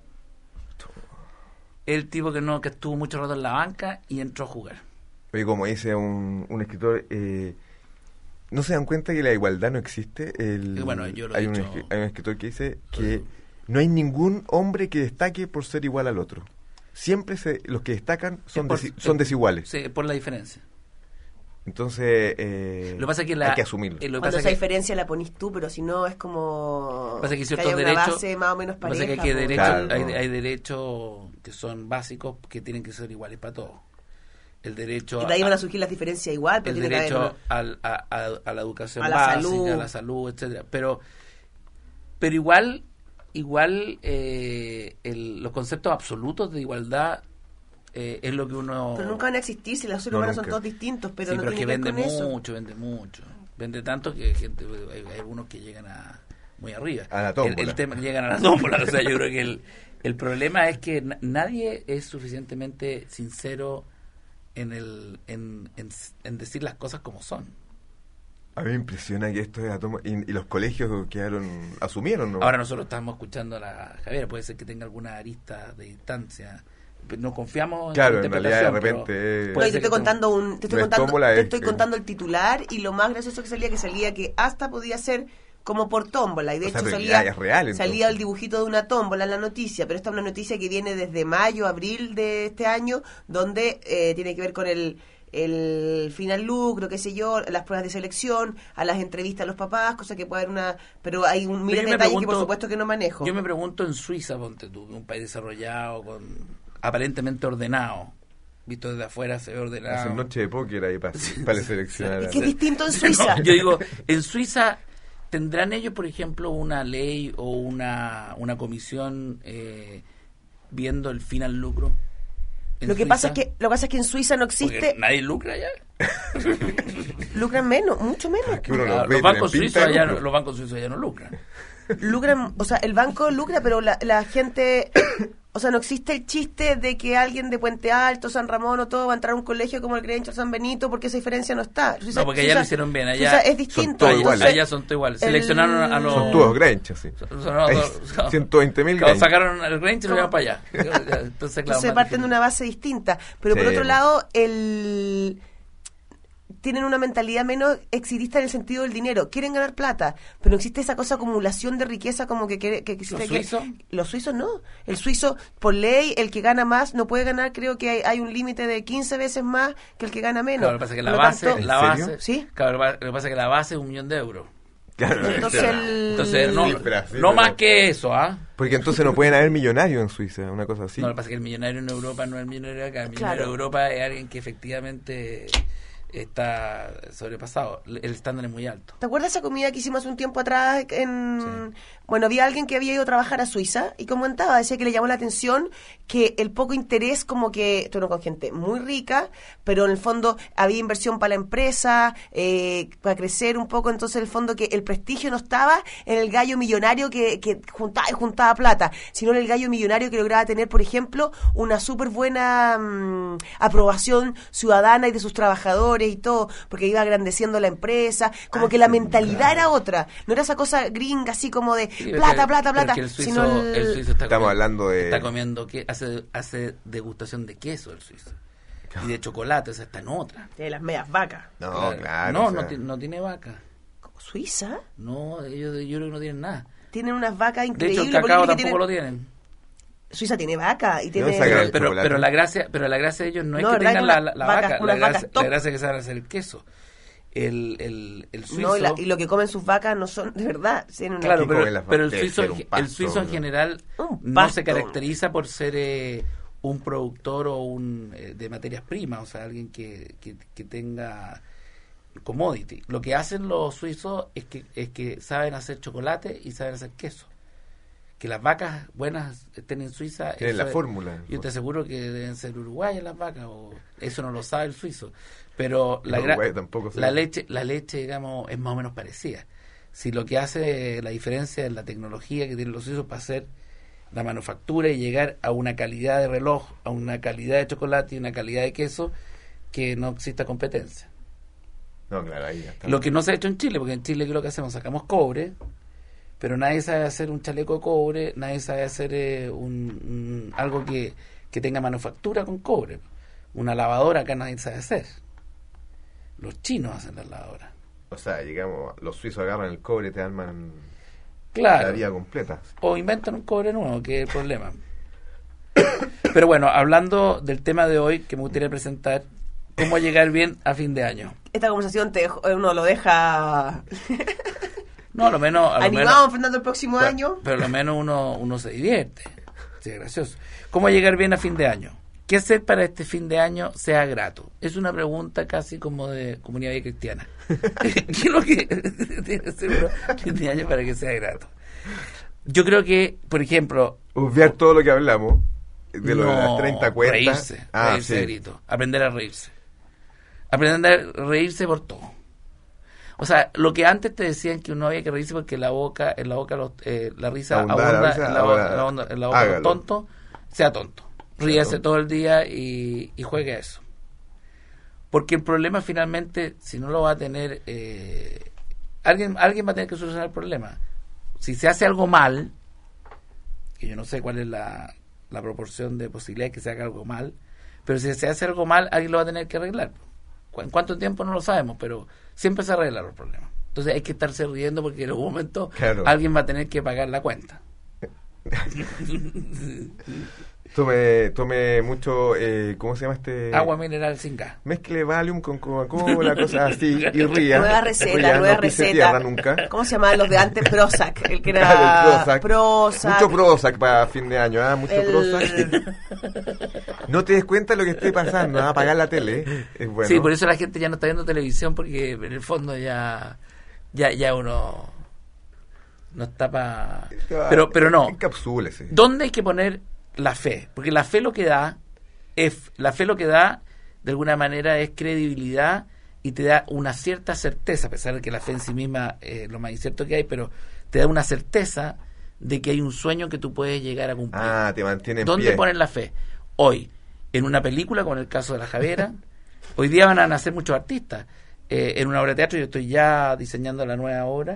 El tipo que no que estuvo mucho rato en la banca y entró a jugar. Oye, como dice un, un escritor, eh, ¿no se dan cuenta que la igualdad no existe? El, Y bueno, yo lo he hay, un, dicho- escri- hay un escritor que dice que no hay ningún hombre que destaque por ser igual al otro. Siempre se, los que destacan son, Es por- desi- son es- desiguales. Sí, por la diferencia. Entonces, eh, Lo que pasa es que la, hay que asumirlo. eh, lo que Cuando pasa esa que- diferencia la ponís tú, pero si no es como Pasa que que ciertos haya una derechos- base más o menos Lo que pasa pareja. es que hay, po. derechos, Claro. hay, hay derechos que son básicos que tienen que ser iguales para todos. El derecho Y de ahí a- van a surgir las diferencias igual, pero el tiene que haber derecho una- al- a, a- a la educación A la básica, salud. a la salud, etcétera. Pero, pero igual, igual eh, el- los conceptos absolutos de igualdad eh, es lo que uno. Pero nunca van a existir si los seres No, humanos son nunca. todos distintos, pero sí, no pero es que tiene que vende ver con eso. mucho, vende mucho, vende tanto que gente, hay, hay algunos que llegan a muy arriba. A la el, tómbola. el tema llegan a la tómbola, o sea, yo creo que el, el problema es que na- nadie es suficientemente sincero en el en, en, en decir las cosas como son. A mí me impresiona que esto es a toma- y, y los colegios quedaron, asumieron, ¿no? Ahora nosotros estamos escuchando a la Javiera, puede ser que tenga alguna arista de distancia. No confiamos Claro, en en su realidad, interpretación. de repente, pero eh, No, puede y te ser estoy que contando un, te estoy No es contando, tómbola, te es- estoy es- contando el titular y lo más gracioso que salía que salía que hasta podía ser como por tómbola y de O sea, hecho pero salía ya es real, entonces. salía el dibujito de una tómbola en la noticia, pero esta es una noticia que viene desde mayo, abril de este año, donde eh, tiene que ver con el el final lucro, qué sé yo, las pruebas de selección, a las entrevistas a los papás, cosa que puede haber una, pero hay un miles yo de me detalles que pregunto- por supuesto que no manejo. Yo me pregunto en Suiza, ponte tú, un país desarrollado, con aparentemente ordenado, visto desde afuera se ve ordenado. hacen noche de póker ahí para, para seleccionar. Es a- que es distinto en Suiza. No, yo digo, en Suiza tendrán ellos, por ejemplo, una ley o una, una comisión eh, viendo el final lucro. en Lo que Suiza? pasa es que lo que pasa es que en Suiza no Porque existe, nadie lucra allá. lucran menos, mucho menos. Que uno Ah, los ve los y bancos tienen pinta suizos de allá, lucro. no- los bancos suizos allá no lucran. Lucran, o sea, el banco lucra, pero la, la gente, o sea, no existe el chiste de que alguien de Puente Alto, San Ramón o todo va a entrar a un colegio como el Grange o San Benito porque esa diferencia no está. Suiza- No, porque allá Suiza- lo hicieron bien, allá Suiza es son distinto. todos allá, iguales. allá son todos iguales. el- Seleccionaron a los... Son todos Grange, así. son- son- Hay son- ciento veinte mil Cuando Grange. sacaron el Grange lo llevan para allá. Entonces, claro, Entonces más parten de difícil. una base distinta. Pero por Sí, otro pues. lado, el tienen una mentalidad menos exitista en el sentido del dinero. Quieren ganar plata, pero no existe esa cosa acumulación de riqueza como que quiere que existe ¿Los que- suizos? los suizos no. El suizo, por ley, el que gana más no puede ganar, creo que hay, hay un límite de quince veces más que el que gana menos. Claro, lo que pasa es que la Por lo base, tanto, la ¿En serio? base, ¿Sí? claro, lo que pasa es que la base es un millón de euros. Claro, Entonces, claro. el- Entonces, no, Sí, pero así, no pero- más que eso, ¿ah? Porque entonces no pueden haber millonarios en Suiza, una cosa así. No, lo que pasa es que el millonario en Europa no es el millonario de acá. El millonario Claro. de Europa es alguien que efectivamente está sobrepasado. El estándar es muy alto. ¿Te acuerdas esa comida que hicimos hace un tiempo atrás? En... Bueno, había alguien que había ido a trabajar a Suiza y comentaba, decía que le llamó la atención que el poco interés, como que, esto no con gente muy rica, pero en el fondo había inversión para la empresa, eh, para crecer un poco, entonces en el fondo que el prestigio no estaba en el gallo millonario que, que juntaba y juntaba plata, sino en el gallo millonario que lograba tener, por ejemplo, una súper buena mm, aprobación ciudadana y de sus trabajadores y todo, porque iba agrandeciendo la empresa, como Ah, que la sí, mentalidad claro. era otra, no era esa cosa gringa así como de Sí, pero plata, que- plata, pero plata, que el suizo, sino el... el suizo está Estamos comiendo, hablando de- está comiendo que hace hace degustación de queso el suizo y de chocolate, o sea, está en otra. de las medias vacas. No, claro. no, o sea, no, ti- no tiene vaca. ¿Como Suiza? No, ellos yo creo que no tienen nada. Tienen unas vacas De increíbles. hecho, el porque cacao dicen tampoco que lo tienen- tienen. Suiza tiene vaca y ¿De tiene... dónde sacan Pero, el pero, chocolate? pero la gracia, pero la gracia de ellos no es No, que ¿verdad? tengan Que la, unas la, la vacas- vaca, unas la vacas gracia, top. la gracia es que saben hacer el queso. el, el, el suizo... No, y, la- y lo que comen sus vacas no son, de verdad. tienen una- Claro, ¿Qué pero, comen las pero el vacas? suizo, Debe ser un el pasto, suizo en ¿no? general Un no pasto. se caracteriza por ser eh, un productor o un eh, de materias primas, o sea, alguien que, que, que tenga commodity. Lo que hacen los suizos es que es que saben hacer chocolate y saben hacer queso. Que las vacas buenas estén en Suiza. Tienen eso la es- fórmula. Yo te aseguro que deben ser uruguayas las vacas, o eso no lo sabe el suizo. Pero En la, gra- Uruguay tampoco se- la leche, la leche, digamos, es más o menos parecida. Si lo que hace la diferencia es la tecnología que tienen los suizos para hacer la manufactura y llegar a una calidad de reloj, a una calidad de chocolate y una calidad de queso, que no exista competencia. No, claro, ahí ya está. Lo que no se ha hecho en Chile, porque en Chile, ¿qué es lo que hacemos? Sacamos cobre, pero nadie sabe hacer un chaleco de cobre, nadie sabe hacer eh, un, un- algo que, que tenga manufactura con cobre. Una lavadora acá nadie sabe hacer. Los chinos hacen las lavadoras. O sea, digamos, los suizos agarran el cobre y te arman la Claro. vida completa. O inventan un cobre nuevo, que es el problema. Pero bueno, hablando del tema de hoy, que me gustaría presentar, cómo llegar bien a fin de año. Esta conversación te dejo- uno lo deja No, a lo menos... A lo animado menos enfrentando el próximo pero, año. pero a lo menos uno, uno se divierte. Sí, es gracioso. ¿Cómo llegar bien a fin de año? ¿Qué hacer para este fin de año sea grato? Es una pregunta casi como de comunidad vida cristiana. ¿Qué es lo que tiene que ser un fin de año para que sea grato? Yo creo que, por ejemplo... Obviar todo lo que hablamos de lo de no, las treinta cuentas. reírse, Ah, reírse sí. a grito, aprender a reírse. Aprender a reírse por todo. O sea, lo que antes te decían que uno había que reírse porque la boca, en la boca los, eh, la risa Abundar la abunda, risa, en la, ahora boca- en la onda- en la boca de los hágalo. tontos, sea tonto. Ríase Claro. todo el día y, y juegue a eso. Porque el problema finalmente, si no lo va a tener, eh, alguien, alguien va a tener que solucionar el problema. Si se hace algo mal, que yo no sé cuál es la, la proporción de posibilidad de que se haga algo mal, pero si se hace algo mal, alguien lo va a tener que arreglar. ¿En cuánto tiempo? No lo sabemos, pero siempre se arreglan los problemas. Entonces hay que estarse riendo porque en algún momento Claro. alguien va a tener que pagar la cuenta. Tome, tome mucho, eh, ¿cómo se llama este? Agua mineral sin gas. Mezcle Valium con Coca-Cola, cosas así, y ría. Nueva receta, Ría, nueva no pise receta. tierra nunca. ¿Cómo se llamaban los de antes? Prozac, el que Claro, era el Prozac. Prozac. Mucho Prozac para fin de año, ¿ah? Mucho El- Prozac. No te des cuenta de lo que esté pasando, ¿ah? Apagar la tele, ¿eh? Es bueno. Sí, por eso la gente ya no está viendo televisión porque en el fondo ya ya ya uno no está para... Pero, pero no. Encapsúlese. ¿Dónde hay que poner la fe? Porque la fe lo que da es, la fe lo que da de alguna manera es credibilidad y te da una cierta certeza, a pesar de que la fe en sí misma es lo más incierto que hay, pero te da una certeza de que hay un sueño que tú puedes llegar a cumplir. Ah, te mantiene en ¿Dónde pie. ponen la fe? Hoy, en una película, como en el caso de La Javiera. Hoy día van a nacer muchos artistas. Eh, en una obra de teatro, yo estoy ya diseñando la nueva obra.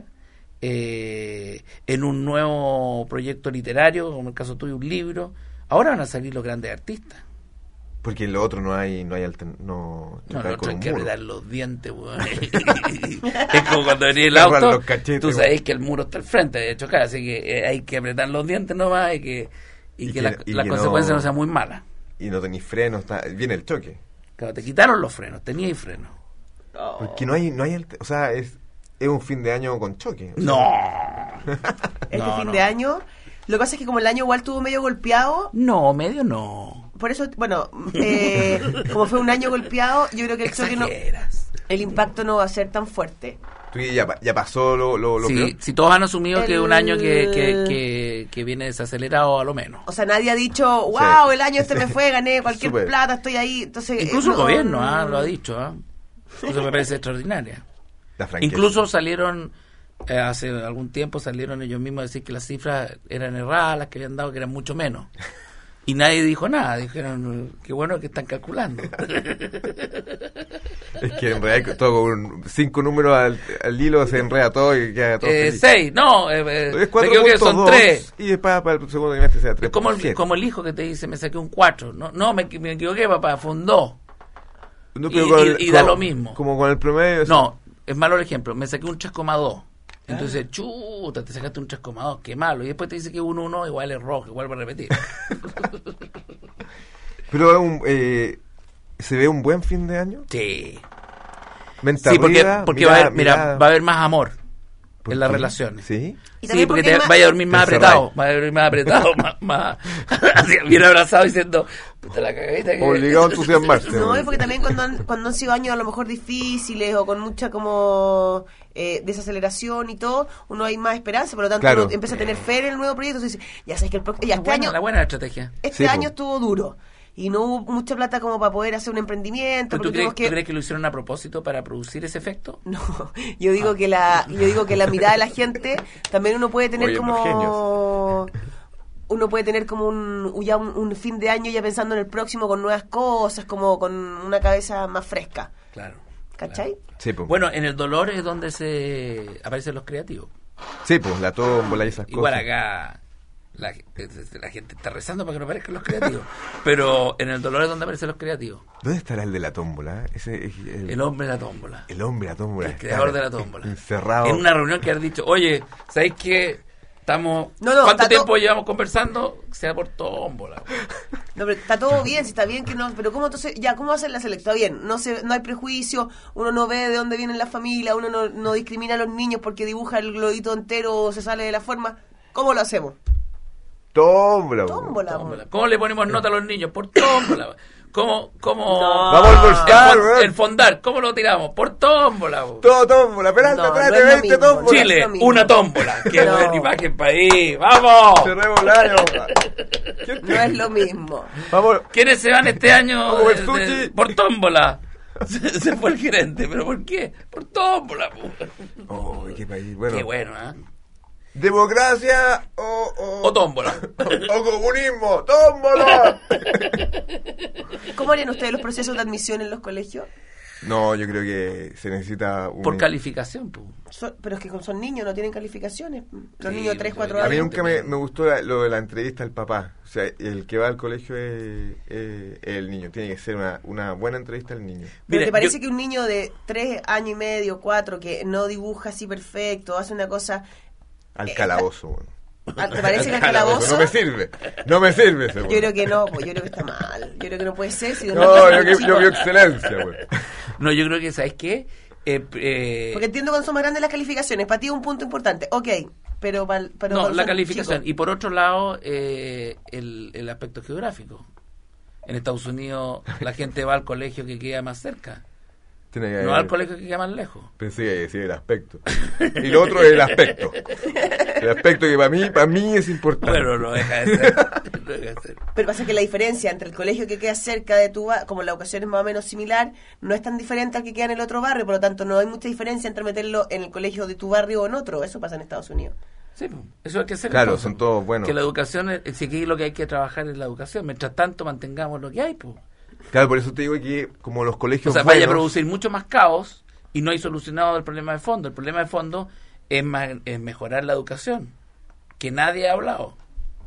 Eh, en un nuevo proyecto literario, como en el caso tuyo, un libro. Ahora van a salir los grandes artistas. Porque en lo otro no hay, no hay altern- no, No, cae no, con hay un que muro. apretar los dientes, weón. Es como cuando venía el Cerrar auto, los cachetes, tú weón. sabes que el muro está al frente de chocar, así que eh, hay que apretar los dientes nomás y que, y Y que, que- la- y las que consecuencias no... no- sean muy malas. Y no tenéis frenos, está, viene el choque. Claro, te quitaron los frenos, teníais frenos. Oh. Porque no hay, no hay, alter- o sea, es, es un fin de año con choque. o sea, No. Este No, fin no. de año, lo que pasa es que como el año igual estuvo medio golpeado, No, medio no. por eso, bueno, eh, como fue un año golpeado, yo creo que el choque no, Exageras. el impacto no va a ser tan fuerte. Tú ya, pa- ya pasó lo, lo, lo Sí, peor. si todos han asumido que es un año que, que, El- que, que viene desacelerado a lo menos. O sea, nadie ha dicho, wow, Sí. el año este me fue, gané cualquier Súper. plata, estoy ahí. Entonces, Incluso eh, el no- gobierno ah, lo ha dicho. Ah. Eso me parece extraordinaria. La franqueza. Incluso salieron, eh, hace algún tiempo salieron ellos mismos a decir que las cifras eran erradas, las que habían dado que eran mucho menos. Y nadie dijo nada, dijeron, qué bueno que están calculando. Es que en realidad todo con cinco números al, al hilo se enreda todo y queda todo eh, feliz. seis, no, eh, eh, Es me cuatro equivoqué, punto son dos, tres. y después para el segundo trimestre sea tres. Es como el, siete. como el hijo que te dice, me saqué un cuatro. No, no me, me equivoqué, papá, fue un dos. No, y- pero con y- el- y da como- lo mismo. Como con el promedio. No, es malo el ejemplo. Me saqué un tres coma dos. Entonces, chuta, te sacaste un tres coma dos, qué malo. Y después te dice que un uno igual es rojo, igual va a repetir. Pero es un, eh, ¿se ve un buen fin de año? Sí. Mente Sí, porque, arriba, porque mirada- va a haber, mira, mirada- va a haber más amor ¿Por en las qué? relaciones. ¿Sí? Y Sí, también porque porque te más- vaya a dormir más Te apretado, encerráis. vaya a dormir más apretado, más, más así, bien abrazado diciendo, puta la cagadita que... Obligado a entusiasmarse. No, es porque también cuando han, cuando han sido años a lo mejor difíciles o con mucha como eh, desaceleración y todo, uno hay más esperanza, por lo tanto Claro. uno empieza a tener fe en el nuevo proyecto, entonces dice, ya sabes que el pro- ya La este buena, año la buena estrategia. este Sí, po. año estuvo duro y no hubo mucha plata como para poder hacer un emprendimiento, ¿Tú, porque crees, tuvimos que tú crees que lo hicieron a propósito para producir ese efecto? no, yo digo que la yo digo que la mirada de la gente también uno puede tener Oye, como genios. uno puede tener como un ya un, un fin de año ya pensando en el próximo con nuevas cosas, como con una cabeza más fresca, Claro. ¿cachai? Sí, pues. Bueno, en el dolor es donde se aparecen los creativos. Sí, pues, la tómbola y esas Igual cosas. acá la, la gente está rezando para que no aparezcan los creativos. Pero en el dolor es donde aparecen los creativos. ¿Dónde estará el de la tómbola? Ese es el, El hombre de la tómbola. el hombre de la tómbola. El está creador de la tómbola. Encerrado. En una reunión que has dicho, oye, ¿sabéis qué? Estamos... No, no, ¿Cuánto está tiempo todo- llevamos conversando? Sea por tómbola. No, pero está todo bien, si está bien que no, pero cómo entonces, ya, ¿cómo hacer la selección? Está bien, no se, no hay prejuicio, uno no ve de dónde vienen las familias, uno no, no discrimina a los niños porque dibuja el globito entero o se sale de la forma. ¿Cómo lo hacemos? Tómbola. po. Tómbola, po. Tómbola. ¿Cómo le ponemos nota a los niños? Por tómbola. ¿Cómo? ¿Cómo? No. Vamos a El, almorzar, fon- weón. el fondar, ¿cómo lo tiramos? Por tómbola. po. Todo tómbola. Peralta, No, tráete no es lo veinte mismo, tómbolas. no. Chile, es lo mismo. una tómbola. Qué No. buena imagen país. ¡Vamos! Cerremos el año. No es lo mismo. Vamos. ¿Quiénes se van este año Vamos a comer de- de- sushi. por tómbola? Se, se fue el gerente, ¿pero por qué? Por tómbola. po. Oh, qué país. Bueno. Qué bueno, ¿eh? Democracia o, o, O tómbola. o, o comunismo. ¡Tómbola! ¿Cómo harían ustedes los procesos de admisión en los colegios? No, yo creo que se necesita un... Por calificación, pues. Son- pero es que son niños, no tienen calificaciones. Los Sí, niños de tres, cuatro debería- A mí años. nunca me, me gustó la- lo de la entrevista al papá. O sea, el que va al colegio es, es el niño. Tiene que ser una, una buena entrevista al niño. ¿Pero Mira, te parece yo- que un niño de tres años y medio, cuatro, que no dibuja así perfecto, hace una cosa... Al Eh, calabozo, bueno. Ah, ¿te parece que el Calabozo, calabozo? No me sirve. No me sirve ese, Yo bueno. creo que no, pues yo creo que está mal. Yo creo que no puede ser. Si No, no, yo, que- yo veo excelencia, bueno. No, yo creo que, ¿sabes qué? Eh, eh, Porque entiendo cuando son más grandes las calificaciones. Para ti es un punto importante. Ok, pero... pal- pero no, cuando la son calificación. chicos. Y por otro lado, eh, el, el aspecto geográfico. En Estados Unidos la gente va al colegio que queda más cerca, Tiene que no al colegio que queda más lejos. Pensé que decir el aspecto. Y lo otro es el aspecto. El aspecto que para mí, para mí es importante. Bueno, no deja de ser. No deja de ser. Pero pasa que la diferencia entre el colegio que queda cerca de tu barrio, como la educación es más o menos similar, no es tan diferente al que queda en el otro barrio. Por lo tanto, no hay mucha diferencia entre meterlo en el colegio de tu barrio o en otro. Eso pasa en Estados Unidos. Sí, pues, eso hay que hacer. Claro, entonces, son todos buenos. Que la educación, es, si aquí lo que hay que trabajar es la educación. Mientras tanto, mantengamos lo que hay, pues. Claro, por eso te digo que como los O colegios sea, vaya a buenos- producir mucho más caos y no hay solucionado el problema de fondo. El problema de fondo es, ma- es mejorar la educación, que nadie ha hablado.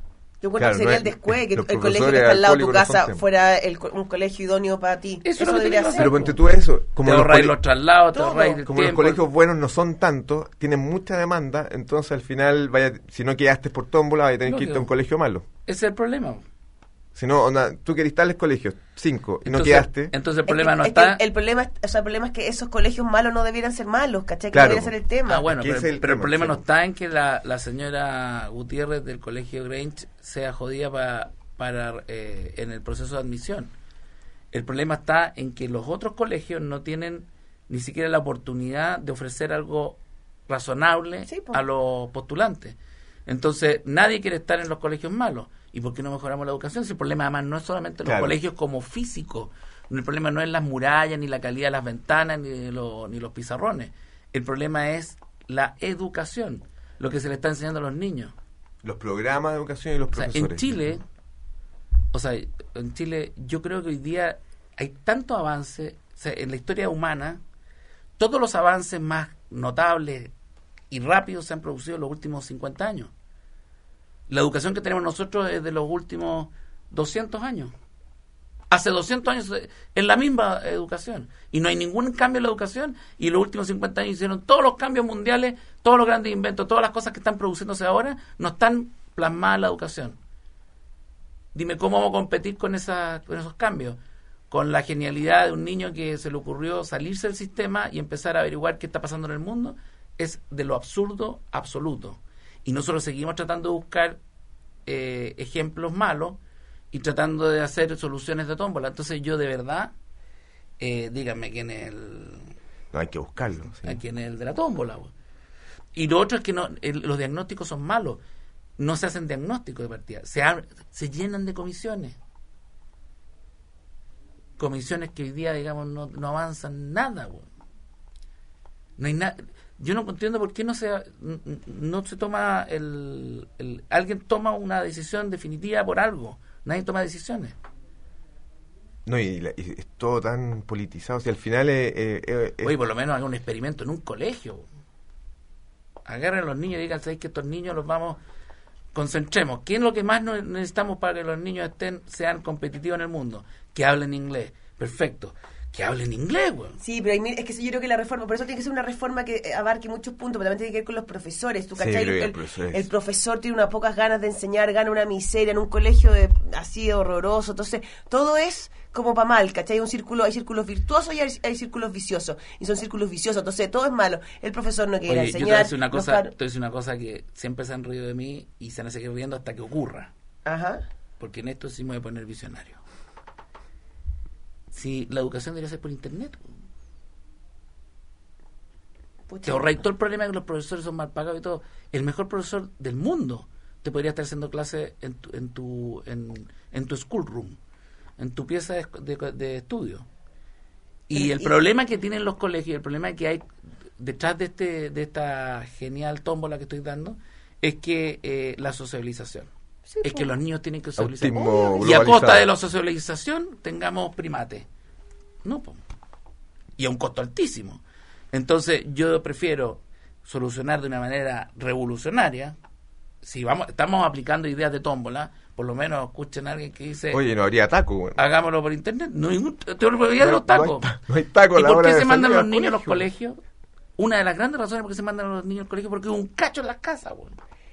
Yo encuentro Claro, que sería no el es- descueve que los el colegio que profesores está al lado de tu alcohólicos no casa son tema. fuera el co- un colegio idóneo para ti. Eso es Eso, lo que debería tenemos que ser. Pero ponte tú eso. Como, Te los, ahorráis cole- los traslados, te Todo. ahorráis el como los tiempo. colegios buenos no son tantos, tienen mucha demanda, entonces al final, vaya, si no quedaste por tómbola, vaya a tener que irte a un Lógico. colegio malo. Ese es el problema. Si no, onda, tú querés tales colegios, cinco, y no Entonces- quedaste. Entonces el Es que- problema no es que está... el problema, es- o sea, el problema es que esos colegios malos no debieran ser malos, ¿cachai? Que Claro. debería ser el tema. Ah, bueno, Que pero, ese es el pero el tema, problema sí. no está en que la, la señora Gutiérrez del colegio Grange sea jodida pa- para eh, en el proceso de admisión. El problema está en que los otros colegios no tienen ni siquiera la oportunidad de ofrecer algo razonable Sí, po. a los postulantes. Entonces, nadie quiere estar en los colegios malos. ¿Y por qué no mejoramos la educación? Si el problema además no es solamente los Claro. colegios como físicos, el problema no es las murallas, ni la calidad de las ventanas, ni, de lo- ni los pizarrones. El problema es la educación, lo que se le está enseñando a los niños. Los programas de educación y los O sea, profesores. en Chile, o sea, en Chile yo creo que hoy día hay tanto avance, o sea, en la historia humana, todos los avances más notables y rápidos se han producido en los últimos cincuenta años. La educación que tenemos nosotros es de los últimos doscientos años. Hace doscientos años es la misma educación y no hay ningún cambio en la educación, y en los últimos cincuenta años hicieron todos los cambios mundiales, todos los grandes inventos, todas las cosas que están produciéndose ahora no están plasmadas en la educación. Dime cómo vamos a competir con, esa, con esos cambios. con la genialidad de un niño que se le ocurrió salirse del sistema y empezar a averiguar qué está pasando en el mundo, es de lo absurdo absoluto. Y nosotros seguimos tratando de buscar eh, ejemplos malos y tratando de hacer soluciones de tómbola. Entonces yo de verdad, eh, díganme quién es el... No, hay que buscarlo. Sí. quién es el de la tómbola. Güey. Y lo otro es que no, el, los diagnósticos son malos. No se hacen diagnósticos de partida. Se, abre, se llenan de comisiones. Comisiones que hoy día, digamos, no, no avanzan nada. Güey. No hay nada... Yo no entiendo por qué no se no se toma el, el alguien toma una decisión definitiva por algo. Nadie toma decisiones. No, y, la, y es todo tan politizado. Si al final es, eh, eh, es... Oye, por lo menos haga un experimento en un colegio. Agarren a los niños y digan, ¿sabéis que estos niños los vamos... Concentremos. ¿Qué es lo que más necesitamos para que los niños estén sean competitivos en el mundo? Que hablen inglés. Perfecto. Que hablen inglés, güey. Sí, pero es que yo creo que la reforma, por eso tiene que ser una reforma que abarque muchos puntos, pero también tiene que ver con los profesores. ¿Tú sí, cachai? El, el, profesor el profesor tiene unas pocas ganas de enseñar, gana una miseria en un colegio de, así horroroso. Entonces, todo es como para mal, ¿cachai? Un círculo, hay círculos virtuosos y hay, hay círculos viciosos. Y son círculos viciosos, entonces todo es malo. El profesor no quiere Oye, enseñar. Yo te voy a decir una cosa, par... te voy a decir una cosa que siempre se han reído de mí y se van a seguir riendo hasta que ocurra. Ajá. Porque en esto sí me voy a poner visionario. Si la educación debería ser por internet, Pucha, te ahorráis todo el problema de que los profesores son mal pagados y todo. El mejor profesor del mundo te podría estar haciendo clases en tu en tu en, en tu schoolroom, en tu pieza de, de, de estudio. Y y, el y, problema que tienen los colegios, el problema que hay detrás de este de esta genial tómbola que estoy dando, es que eh, la socialización. Sí, es que los niños tienen que socializar. Oh, y a costa de la socialización tengamos primates. No, po. Y a un costo altísimo. Entonces yo prefiero solucionar de una manera revolucionaria. Si vamos estamos aplicando ideas de tómbola, por lo menos escuchen a alguien que dice... Oye, no habría taco, güey. Hagámoslo por internet. No hay, te olvidaría de los tacos. No hay, no hay taco. ¿Y por qué se mandan los niños colegio. a los colegios? Una de las grandes razones por qué se mandan a los niños al colegio porque hay un cacho en las casas, güey.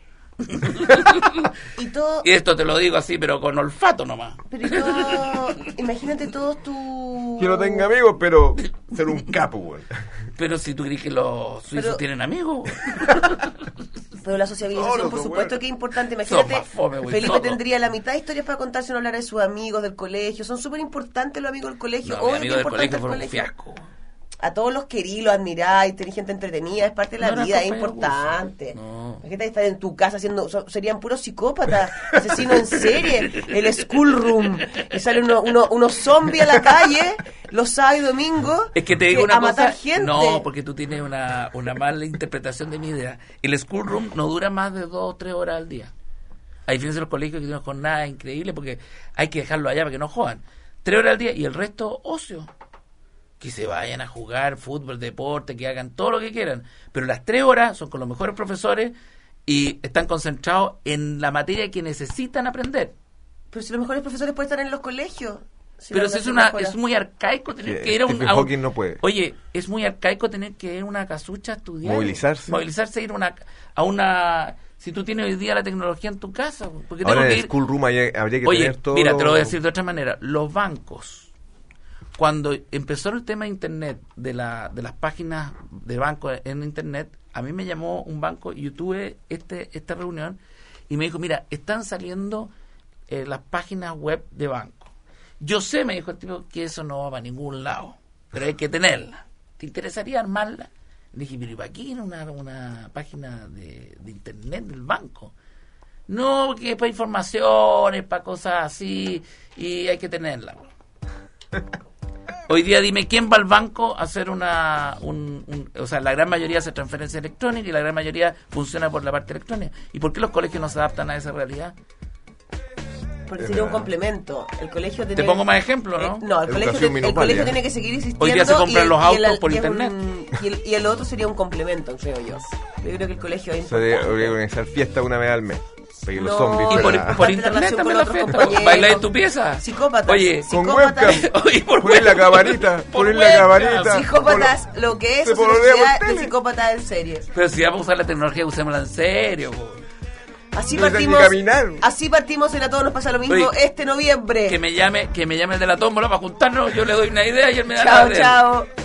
y todo y esto te lo digo así pero con olfato nomás, pero y todo, imagínate todos tus que no tenga amigos pero ser un capo, güey. Pero si tú crees que los suizos pero... tienen amigos, pero la socialización no, por supuesto bueno. que es importante. Imagínate, fome, wey, Felipe todo. Tendría la mitad de historias para contarse, no hablar de sus amigos del colegio. Son súper importantes los amigos del colegio. No, mis amigos del colegio fueron un fiasco. A todos los querís, los admirás, inteligente, entretenida, es parte de la no vida, es importante. No. La gente está en tu casa haciendo, so, serían puros psicópatas, asesinos en serie, el schoolroom, que salen unos uno, uno zombies a la calle, los sábados y domingos, es que te digo que una a cosa, matar gente. No, porque tú tienes una, una mala interpretación de mi idea. El schoolroom no dura más de dos o tres horas al día. A diferencia de los colegios que tienen una jornada increíble, porque hay que dejarlo allá para que no jodan. Tres horas al día y el resto ocio. Que se vayan a jugar fútbol, deporte, que hagan todo lo que quieran. Pero las tres horas son con los mejores profesores y están concentrados en la materia que necesitan aprender. Pero si los mejores profesores pueden estar en los colegios. Si Pero si es una es muy arcaico tener sí, que ir a un... A un no puede. Oye, es muy arcaico tener que ir a una casucha a estudiar. Movilizarse. Movilizarse, ir una, a una... Si tú tienes hoy día la tecnología en tu casa. Porque Ahora tengo en que el ir... school room habría, habría que Oye, tener todo... mira, te lo voy a decir de otra manera. Los bancos... Cuando empezó el tema de internet, de la de las páginas de banco en internet, a mí me llamó un banco y yo tuve este esta reunión y me dijo, mira, están saliendo eh, las páginas web de banco. Yo sé, me dijo el tipo, que eso no va para ningún lado, pero hay que tenerla. ¿Te interesaría armarla? Le dije, pero ¿y para qué una, una página de, de internet del banco? No, que es para informaciones, para cosas así, y hay que tenerla. Hoy día dime quién va al banco a hacer una un, un, o sea, la gran mayoría hace transferencia electrónica y la gran mayoría funciona por la parte electrónica. ¿Y por qué los colegios no se adaptan a esa realidad? Porque sería un complemento. El colegio tiene... Te pongo más ejemplos, ¿no? Eh, no, el colegio, te, el colegio tiene que seguir existiendo. Hoy día se compran el, los autos el, por y internet. Un, y, el, y el otro sería un complemento, creo yo. Yo creo que el colegio es o sea, debería organizar fiesta una vez al mes. Para que los no, zombies y por, fuera... por internet también la fiesta. ¿Bailar en tu pieza? Psicópatas. Oye, psicópatas. Oye, por poner la camarita. Poner la camarita. Psicópatas, por lo que es sociedad de psicópatas en serie. Pero si vamos a usar la tecnología, usémosla en serio. Bo. Así No sé partimos, ni caminar. así partimos en A Todos Nos Pasa Lo Mismo Oye, este noviembre. Que me llame, que me llame el de la tómbola para juntarnos, yo le doy una idea y él me da Chao, la de él. chao.